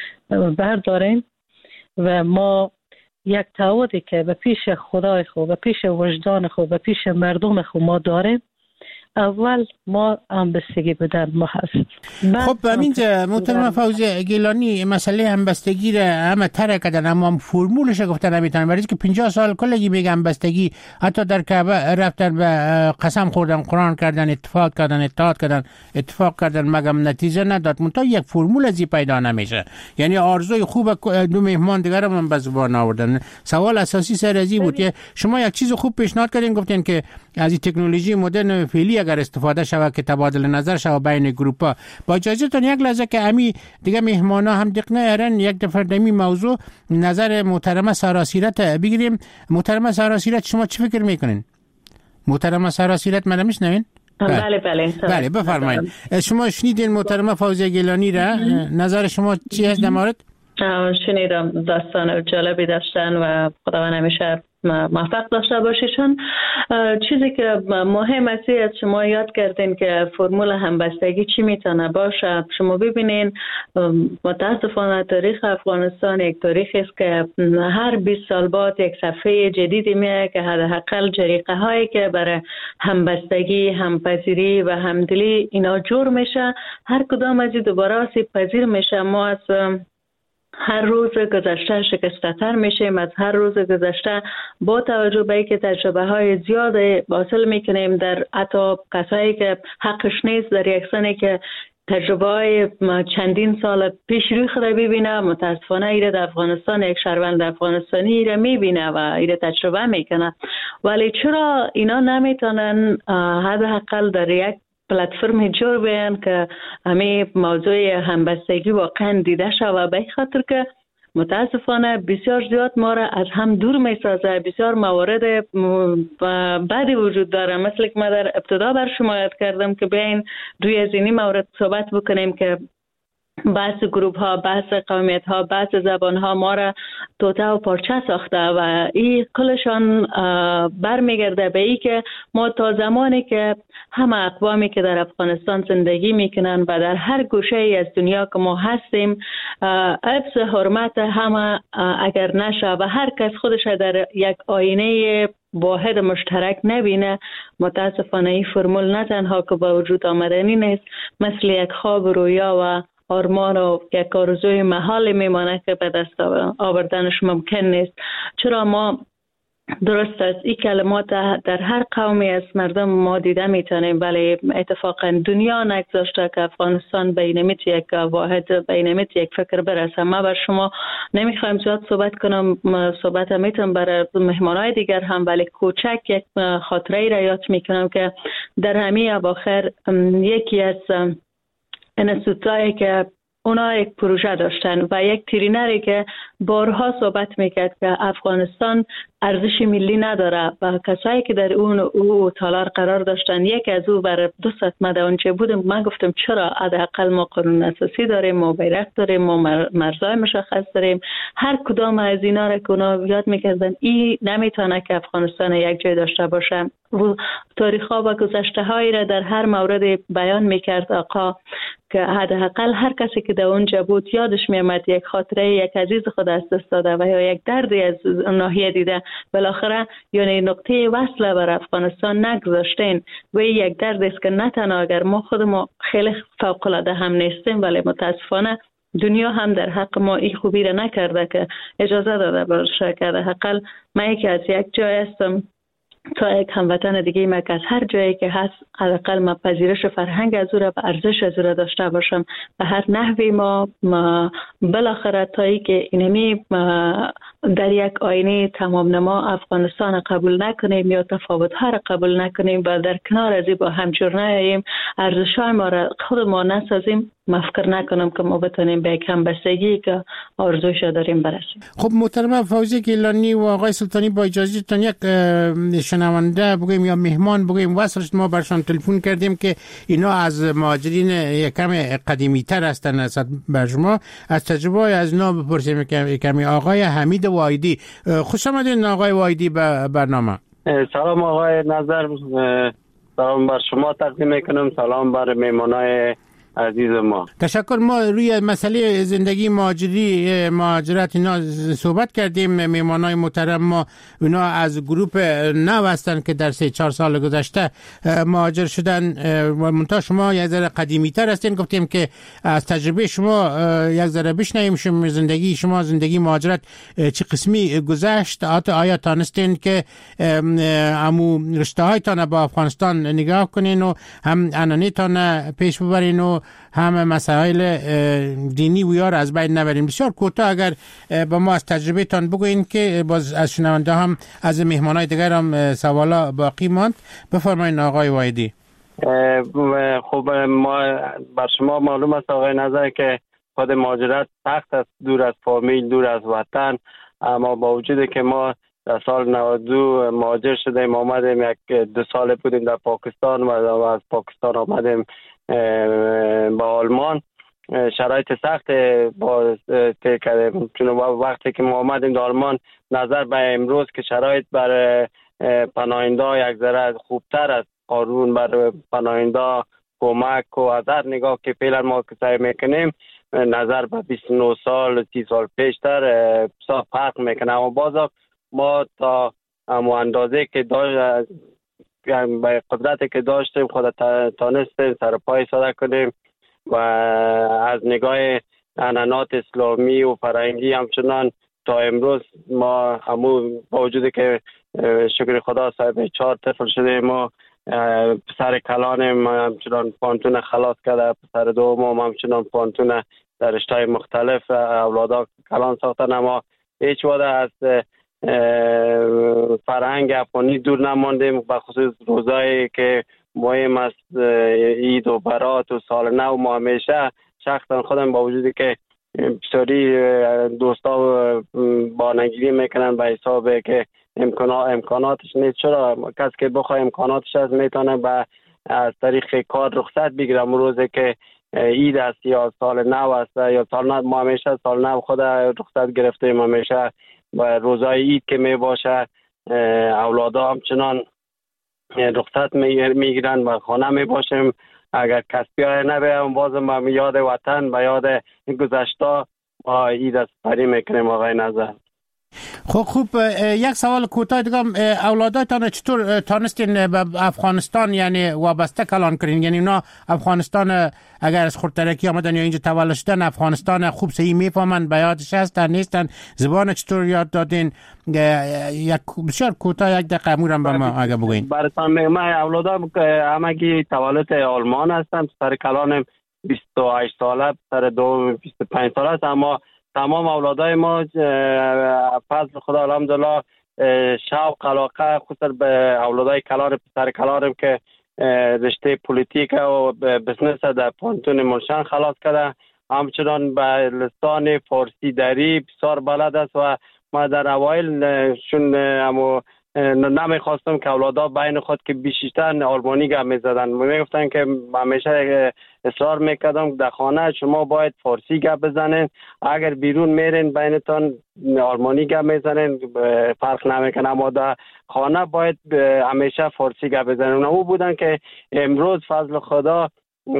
برداریم و ما یک تعهدی که به پیش خدای خو، به پیش وجدان خو، به پیش مردم خو ما داریم، اول ما همبستگی بودن ما هست. خب همینجا محترم فوزیه گیلانی مسئله همبستگی را همه ترک کردن اما فرمولش گفتن نمیتونن، برای که 50 سال کلگی میگه همبستگی، حتی در کعبه رفتن به قسم خوردن، قرآن کردن، اتفاق کردن، اطاعت کردن، اتفاق کردن مگم نتیجه نداد. منتها یک فرمول ازی پیدا نمیشه، یعنی آرزوی خوب دو مهمان دیگر من به زبان آوردن. سوال اساسی سر ازی بود که شما یک چیز خوب پیشنهاد کردین، گفتین که از این تکنولوژی مدرن فعلی اگر استفاده شود که تبادل نظر شود بین گروپا. با اجازهتون یک لحظه که امی دیگه مهمانا هم دقیق نرن یک دفعه دمی موضوع نظر محترمه سارا سیرت بگیریم. محترمه سارا سیرت شما چی فکر میکنین؟ محترمه سارا سیرت منو میشنوین؟ بله بفرمایید. شما شنیدین محترمه فوزیه گیلانی را، نظر شما چی هست در مورد؟ شنیدم، داستان جالبی داشتن و خداوند همیشه موفق داشته باشید. چون چیزی که مهم است از شما یاد کردین که فرمول همبستگی چی میتونه باشه. شما ببینین متاسفانه تاریخ افغانستان یک تاریخی است که هر 20 سال بعد یک صفحه جدیدی میاد که حداقل جریقه هایی که برای همبستگی، همپذیری و همدلی اینا جور میشه، هر کدام از این دوباره آسیب پذیر میشه. ما از هر روز گذشته شکست‌تر میشیم، از هر روز گذشته با توجه به اینکه تجربه های زیاد حاصل میکنیم در حتی کسایی که حقش نیست، در یک سنی که تجربه های چندین سال پیش روی خود ببینه، متاسفانه ایره در افغانستان یک شهروند افغانستانی ایره میبینه و ایره تجربه میکنه. ولی چرا اینا نمیتونن حداقل در یک پلتفرم جور بیان که همه موضوع همبستگی واقعا دیده شود؟ به خاطر که متاسفانه بسیار زیاد ما را از هم دور می سازه. بسیار موارد بعدی وجود داره، مثل که ما در ابتدا بر شما یاد کردم که بیاین روی از اینی مورد صحبت بکنیم که بحث گروپ ها، بحث قومیت ها، بحث زبان ها ما را توته و پارچه ساخته و این کلشان برمیگرده به این که ما تا زمانی که همه اقوامی که در افغانستان زندگی میکنن و در هر گوشه ای از دنیا که ما هستیم حفظ حرمت همه اگر نشه و هر کس خودش در یک آینه واحد مشترک نبینه، متاسفانه این فرمول نه تنها که با وجود آمدنی نیست، مثل یک خواب رویا و آرمان و یک آرزوی محال میمانه که به دست آوردنش ممکن نیست. چرا ما درست است این کلمات در هر قومی از مردم ما دیده میتونیم، ولی اتفاقا دنیا نگذاشته که افغانستان بینمیت یک واحد، بینمیت یک فکر برسه. ما بر شما نمیخوایم زیاد صحبت کنم، صحبت میتونم برای مهمانای دیگر هم، ولی کوچک یک خاطره را یاد میکنم که در همین اواخر یکی از انستیتوتایی که اونا یک پروژه داشتن و یک ترینری که بارها صحبت میکرد که افغانستان ارزش ملی نداره و کسایی که در او تالار قرار داشتن، یک از او برای 2 ساعت مده اونچه بودم، من گفتم چرا حداقل ما قانون اساسی داریم، ما بیرق داریم، ما مرزهای مشخص داریم، هر کدام از اینا را که اونا یاد میکردن این نمیتونه که افغانستان یک جای داشته باشه. و تاریخ ها و گذشته هایی را در هر مورد بیان میکرد آقا که حداقل هر کسی که در اونجا بود یادش میامد یک خاطره یک عزیز خود از دست داده و یا یک دردی از ناحیه دیده، بالاخره یعنی نقطه وصل بر افغانستان نگذاشتین و یک درد است که نه تنها اگر ما خودمون خیلی فوق العاده هم نیستیم، ولی متاسفانه دنیا هم در حق ما این خوبی را نکرده که اجازه داده باشه که حداقل من که از یک جای هستم تا یک هموطن دیگه ما که از هر جایی که هست حداقل ما پذیرش فرهنگ از او را و ارزش از او را داشته باشم به هر نحوی ما بالاخره تایی که اینمی در یک آینه تمام نما افغانستان قبول نکنیم یا تفاوت ها را قبول نکنیم و در کنار از با همجور نیاییم، ارزش های ما را خود ما نسازیم، من فکر نکنم که ما بتونیم به یک همبستگی که آرزوش داریم برسیم. خب محترم فوزیه گیلانی و آقای سلطانی، با اجازهتون یک شنونده بگویم یا مهمان بگویم وصلش ما برشان تلفن کردیم که اینا از مهاجرین یکم قدیمی تر هستن از بر شما، از تجربه از اینا بپرسیم کمی. آقای حمید وایدی، خوش آمدین آقای وایدی به برنامه. سلام آقای نظر، سلام بر شما تقدیم میکنم، سلام بر میمانای عزیز ما. تشکر. ما روی مسئله زندگی مهاجرت اینا صحبت کردیم. میمانای محترم ما اینا از گروپ نو هستن که در 3-4 سال گذشته مهاجر شدن و منتها شما یک ذره قدیمی تر هستین. گفتیم که از تجربه شما یک ذره بشنویم زندگی شما، زندگی مهاجرت چه قسمی گذشت، آیا تانستین که همو رشته هایتان با افغانستان نگاه کنین و هم انانیتان پیش ببرین و همه مسائل دینی و یار از بین نبریم؟ بسیار کوتاه اگر با ما از تجربه تان بگوین که باز از شنونده هم از مهمانای دیگر هم سوالا باقی ماند. بفرمایید آقای وایدی. خب ما بر شما معلوم است آقای نظر که خود مهاجرت سخت است، دور از فامیل، دور از وطن، اما با وجود که ما در سال 92 مهاجر شدیم، آمدیم 1-2 سال بودیم در پاکستان و از پاکستان آمدیم به آلمان. شرایط سخت با طی کردیم. چون وقتی که ما آمدیم در آلمان نظر به امروز که شرایط برای پناهنده یک ذره خوبتر است، قانون برای پناهنده کمک و از هر نگاه که فعلا ما که سعی میکنیم نظر به 29 سال 30 سال پیشتر فرق میکنه. اما باز ما تا اندازه که داشت به قدرتی که داشتیم خود تانستیم سر پای ایستاده کنیم و از نگاه عنعنات اسلامی و فرهنگی همچنان تا امروز ما با وجودی که شکر خدا صاحب 4 طفل شده، ما پسر کلانم همچنان پانتون خلاص کرده، پسر دوم همچنان پانتون در رشته‌های مختلف اولادا کلان ساختن. اما هیچ وقت از فرهنگ افغانی دور نماندیم، به خصوص روزایی که مهم است عید و برات و سال نو. ما همیشه شخصا خودم با وجودی که بسیاری دوستا بانگیری میکنن به حساب که امکاناتش نیست، چرا کسی که بخواه امکاناتش از میتونه از طریق کار رخصت بگیرم روزی که عید است یا سال نو است یا سال نو. ما همیشه سال نو خود رخصت گرفتیم، همیشه و روزای عید که می باشه اولادا همچنان رخصت میگیرن و خانه می باشیم. اگر کسی های نبیم بازم به یاد وطن به یاد گذشته با عید است پری میکنیم. آقای نظر خوب یک سوال کوتاه دیگه، اولادایتان چطور تانستین به افغانستان یعنی وابسته کلان کنین؟ یعنی اونا افغانستان اگر از خردترکی آمدن یا اینجا تولد شدن افغانستان خوب صحیح میفهمن، به یادش هستن نیستن؟ زبان چطور یاد دادین؟ یک بسیار کوتاه یک دقیقه امورم به ما اگه بگوین. براتون من اولادام همگی تولد آلمان هستن، سر کلانم 28 ساله، سر دوم 25 ساله است. اما تمام اولادای ما فضل خدا الحمدلله شوق علاقه خصوصا به اولادای کلان پسر کلانم که رشته پلیتیک و بزنس در پانتون ملشن خلاص کرده، همچنان به لسان فارسی دری بسیار بلد است و ما در اوایل چون نمیخواستم که اولادا بین خود که بیشتر آلمانی گپ میزدن، میگفتن که همیشه اصرار میکردم در خانه شما باید فارسی گپ بزنین، اگر بیرون میرین بینتان آلمانی گپ میزنین فرق نمیکنه، اما در خانه باید همیشه فارسی گپ بزنین. او بودن که امروز فضل خدا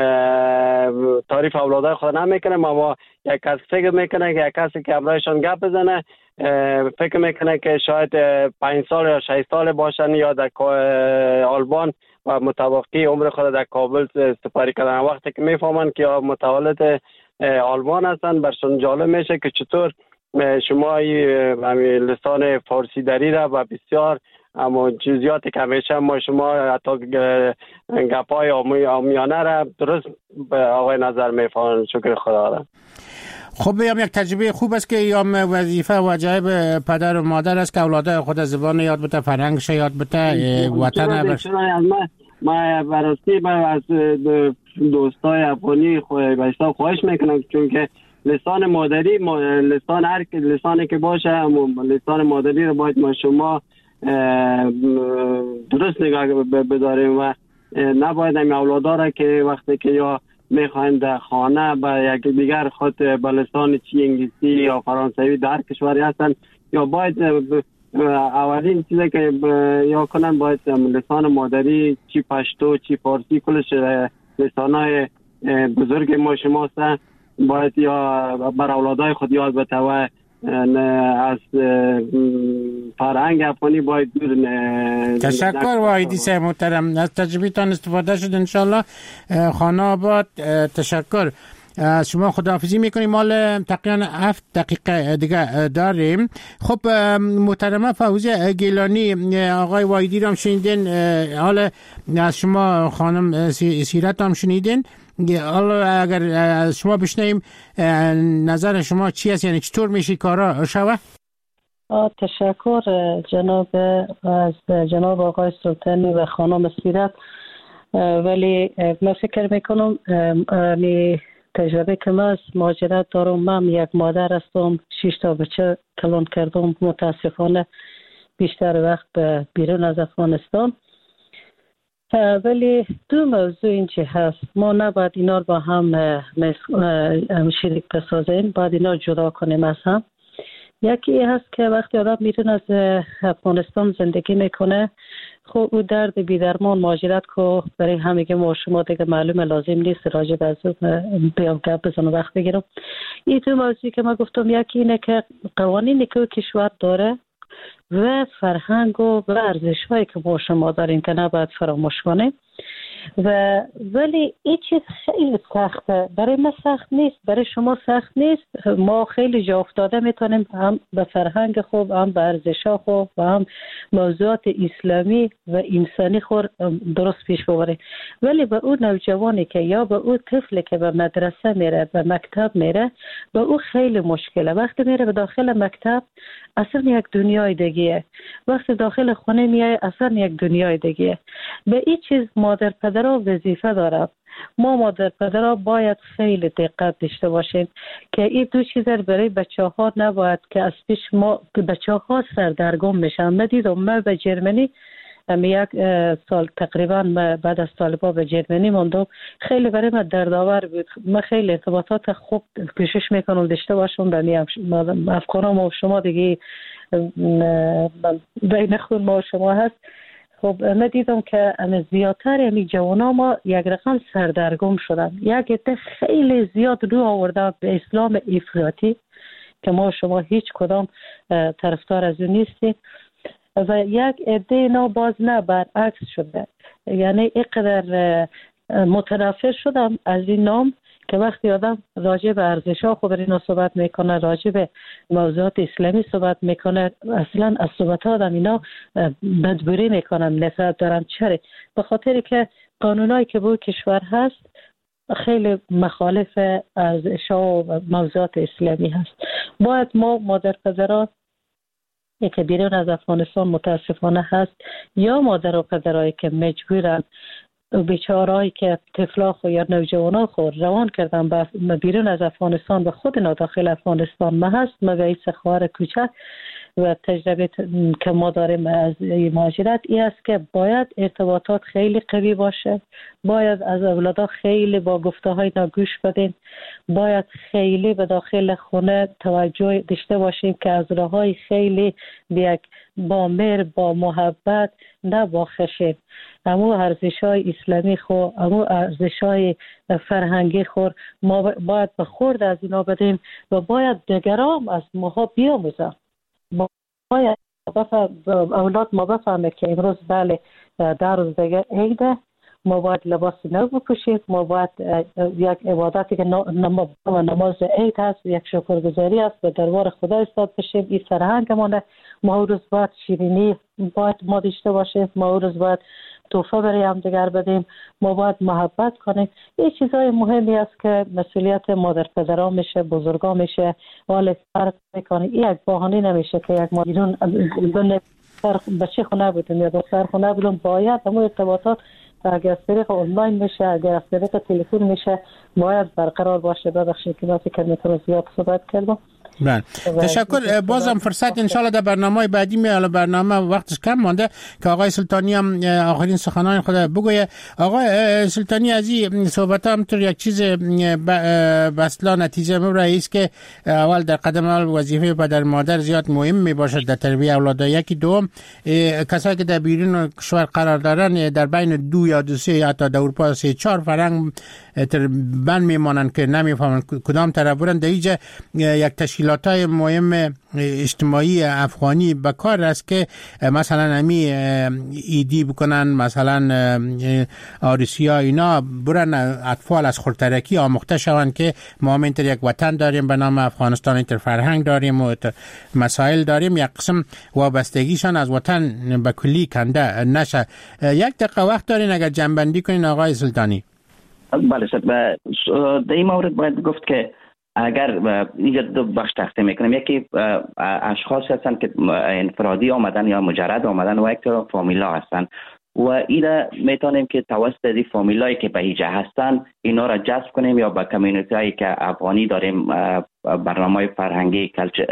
تعریف اولادای خود نمیکنه، اما یک کس فکر میکنه که یک کسی که همراهشان گپ بزنه فکر میکنه که شاید 5 سال یا 6 سال باشن یا در آلمان و متوقعی عمر خود در کابل سپری کردن. وقتی که میفهمن که متولد آلمان هستن برشون جالب میشه که چطور شما لسان فارسی دری را و بسیار اما جزئیاتی که همیشه ما شما حتی گپای آمیانه را درست به آقای نظر میفهمن. شکر خدا را. خب بیام یک تجربه خوب است که یا وظیفه واجب پدر و مادر است که اولادای خود زبان یاد بده، فرهنگش یاد بده، وطن ما براستی از دوستای افغانی خواهش میکنم چون که لسان مادری لسان هر لسانی که باشه لسان مادری رو باید ما شما درست نگاه بداریم و نباید این اولادا را که وقتی که یا میخواین در خانه با یک دیگر خود به لسان چی انگلیسی یا فرانسوی در کشوری هستن یا باید اولین چیزی که یا کنن باید لسان مادری چی پشتو چی فارسی کلش لسانهای بزرگ ما شما هستن باید یا بر اولادای خود یاد بده و از فرهنگ افغانی باید دور. تشکر واحدی صاحب محترم، از تجربیتان استفاده شد انشالله. خانه آباد تشکر از شما، خداحافظی میکنیم. مال تقریبا 7 دقیقه دیگه داریم. خب محترمه فوزیه گیلانی، آقای واحدی رو هم شنیدین، حالا از شما خانم سیرت هم شنیدین، حالا اگر از شما بشنیم نظر شما چی است، یعنی چطور میشه کارا شوه؟ تشکر از جناب آقای سلطانی و خانم سیرت، ولی من فکر میکنم تجربه که من از مهاجرت دارم، من یک مادر هستم، 6 تا بچه کلان کردم، متاسفانه بیشتر وقت بیرون از افغانستان ولی دو موضوع اینجا هست. ما نباید اینا رو با هم شریک بسازیم، باید اینا رو جدا کنیم از هم. یکی هست که وقتی آدم میرون از افغانستان زندگی میکنه، خب او درد بیدرمان مهاجرت کو برای همه ما شما دیگه معلومه، لازم نیست راجع به از بیام گپ بزنم وقت بگیرم. این دو موضوعی که ما گفتم، یکی اینه که قوانینی که کشور داره و فرهنگ و ارزش‌هایی که ما شما داریم که نباید فراموش کنیم. ولی این چیز خیلی سخته، برای ما سخت نیست، برای شما سخت نیست. ما خیلی جا افتاده میتونیم هم به فرهنگ خوب، هم به ارزش‌ها خوب و هم موضوعات اسلامی و انسانی خور درست پیش ببریم. ولی به اون نوجوانی که یا به اون طفلی که به مدرسه میره، به مکتب میره، به اون خیلی مشکله. وقتی میره به داخل مکتب اصلا یک دنیای دیگه، وقتی داخل خونه میای اصلا یک دنیای دیگه. به این چیز مادر پدرها وظیفه دارد. ما مادر پدرها باید خیلی دقت داشته باشیم که این دو چیز برای بچه ها نباید که از پیش ما بچه ها سردرگم میشن. من دیدم، من به جرمنی یک سال تقریبا بعد از طالبا به جرمنی موندم، خیلی برای من دردآور بود. من خیلی ارتباطات خوب کوشش میکنم داشته باشم به افغانام و شما دیگه بین خود ما و شما هست. خب من دیدم که زیادتر یعنی جوانا ما یک رقم سردرگم شدن، یک عده خیلی زیاد رو آوردن به اسلام افراطی که ما شما هیچ کدام طرفدار از اون نیستیم و یک عده اینا باز نه برعکس شده. یعنی اینقدر متنفر شدم از این نام که وقتی آدم راجع به ارزش‌ها خب اینا صحبت میکنه، راجع به موضوعات اسلامی صحبت میکنه، اصلا از صحبت آدم اینا بدبوری میکنن، نفرت دارن. چرا؟ به خاطری که قانونایی که به کشور هست خیلی مخالف ارزش‌ها و موضوعات اسلامی هست. باید ما مادر پدران که بیرون از افغانستان متاسفانه هست، یا مادر و پدرایی که مجبورن بیچارهایی که طفلا خو یا نوجوانا خو روان کردن بیرون از افغانستان به خود اینا داخل افغانستان ما هست. ما به این خواهر کوچک و تجربه که ما داریم از مهاجرت این است که باید ارتباطات خیلی قوی باشه، باید از اولادا خیلی با گفته های نگوش بدیم، باید خیلی به داخل خونه توجه داشته باشیم که از راههای خیلی با مهر، با محبت، نه با خشم، امو ارزش‌های اسلامی خو، امو ارزش‌های فرهنگی خور ما باید به خورد از اینا بدیم و باید دیگران از ما بیاموزن. باید اولاد ما بفهمه که امروز بله 10 روز دیگه عیده، ما باید لباس نو بپوشیم، ما باید یک عبادتی که نماز عید هست، یک شکرگزاری است به دربار خدا ایستاد بشیم. این فرهنگمونه. ما روز باید شیرینی باید ما داشته باشیم، ما روز باید توفه برای هم دیگر بدیم، ما باید محبت کنیم. این چیزای مهمی است که مسئولیت مادر پدران میشه، بزرگان میشه، ولی فرق میکنه. این یک بهانه نمیشه که یک مادرون بچه خونه بودیم یا دختر خونه بودیم، باید همون ارتباطات اگر از طریق آنلاین میشه، اگر از طریق تلفن میشه، باید برقرار باشه. ببخشید که من فکر میکنم زیاد صحبت کردم. بله، تشکر. بازم فرصت انشالله در برنامه بعدی میاله. برنامه وقتش کم مانده که آقای سلطانی هم آخرین سخنان خود بگویه. آقای سلطانی، از این صحبت هم طور یک چیز بسلا نتیجه مبرایی است که اول در قدم اول وظیفه پدر مادر زیاد مهم می باشد در تربیت اولاد. یکی دوم کسایی که در بیرون کشور قرار دارن در بین 2 یا 3 حتی در اروپا 3-4 فرهنگ بند میمانند که نمیفهمند کدام طرف برن. در اینجا یک تشکیلات‌های مهم اجتماعی افغانی به کار است که مثلا همی ایدی بکنن، مثلا آریسیا اینا برن اطفال از خردترکی آموخته شوند که ما هم اینطور یک وطن داریم به نام افغانستان، اینطور فرهنگ داریم و مسائل داریم، یک قسم وابستگیشان از وطن به کلی کنده نشه. یک دقیقه وقت دارین اگر جنبندی کنین آقای سلطانی؟ بله شد. در این مورد باید گفت که اگر اینجا 2 بخش تقسیم میکنیم، یکی اشخاص هستن که انفرادی آمدن یا مجرد آمدن و یک طرف فامیلا هستن و اینا میتونیم که توسط این فامیلایی که به اینجا هستن اینا را جذب کنیم یا با کمیونیتی هایی که افغانی داریم برنامه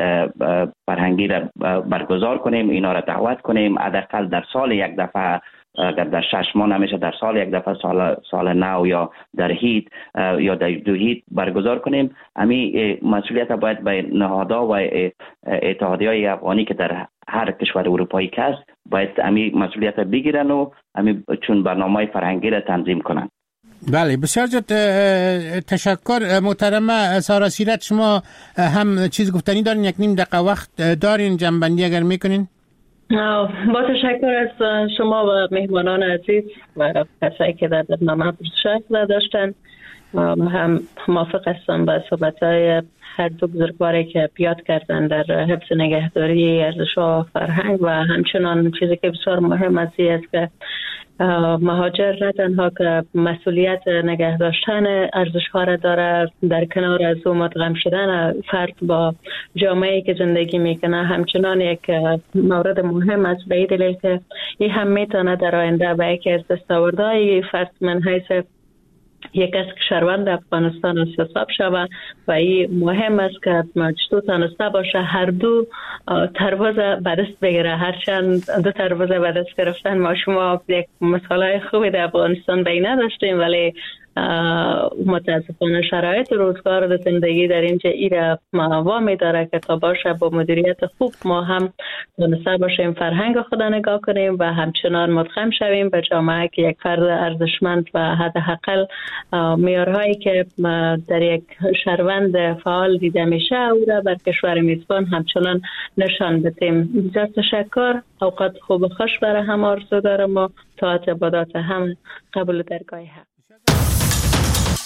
فرهنگی را برگزار کنیم، اینا را دعوت کنیم، حداقل در سال یک دفعه اگر در 6 ماه نمیشه در سال یک دفعه سال نو یا در هیت یا در دو هیت برگزار کنیم. امی مسئولیت باید به نهادها و اتحادیه‌های افغانی که در هر کشور اروپایی که است باید امی مسئولیت بگیرن و امی چون برنامه فرهنگی را تنظیم کنن. بله بسیار زیاد تشکر. محترمه سارا سیرت، شما هم چیز گفتنی دارین؟ 1.5 دقیقه وقت دارین، جنبندی اگر میکنین. با تشکر از شما و مهمانان عزیز و کسایی که در برنامه شرکت داشتن. هم موافق هستم با صحبت‌های هر دو بزرگواری که بیاد کردن در حفظ نگهداری ارزش‌ها و فرهنگ و همچنان چیزی که بسیار مهم است که مهاجر نه تنها که مسئولیت نگه داشتن ارزش‌ها را داره، در کنار از او مدغم شدن فرد با جامعه‌ای که زندگی میکنه همچنان یک مورد مهم است، به این دلیل که این هم میتونه در آینده به یکی از دستاوردهای فرد من حیث یک از شهروند افغانستان است حساب شود و این مهم است که چطور تانسته باشه هر دو تروازه به دست بگیره. هرچند دو تروازه به دست گرفتن ما شما یک مثالای خوبی در افغانستان بین نداشتیم، ولی متاسفانه شرایط روزگار و زندگی در اینجا ایره وامی داره که تا باشه با مدیریت خوب ما هم تونسته باشیم فرهنگ خود نگاه کنیم و همچنان مدغم شویم به جامعه که یک فرد ارزشمند و حداقل معیارهایی که در یک شهروند فعال دیده میشه او را بر کشور میزبان همچنان نشان بدیم. بسیار تشکر. اوقات خوب و خوش برای هم آرزو دارم و طاعت عبادات هم قبول درگاه حق.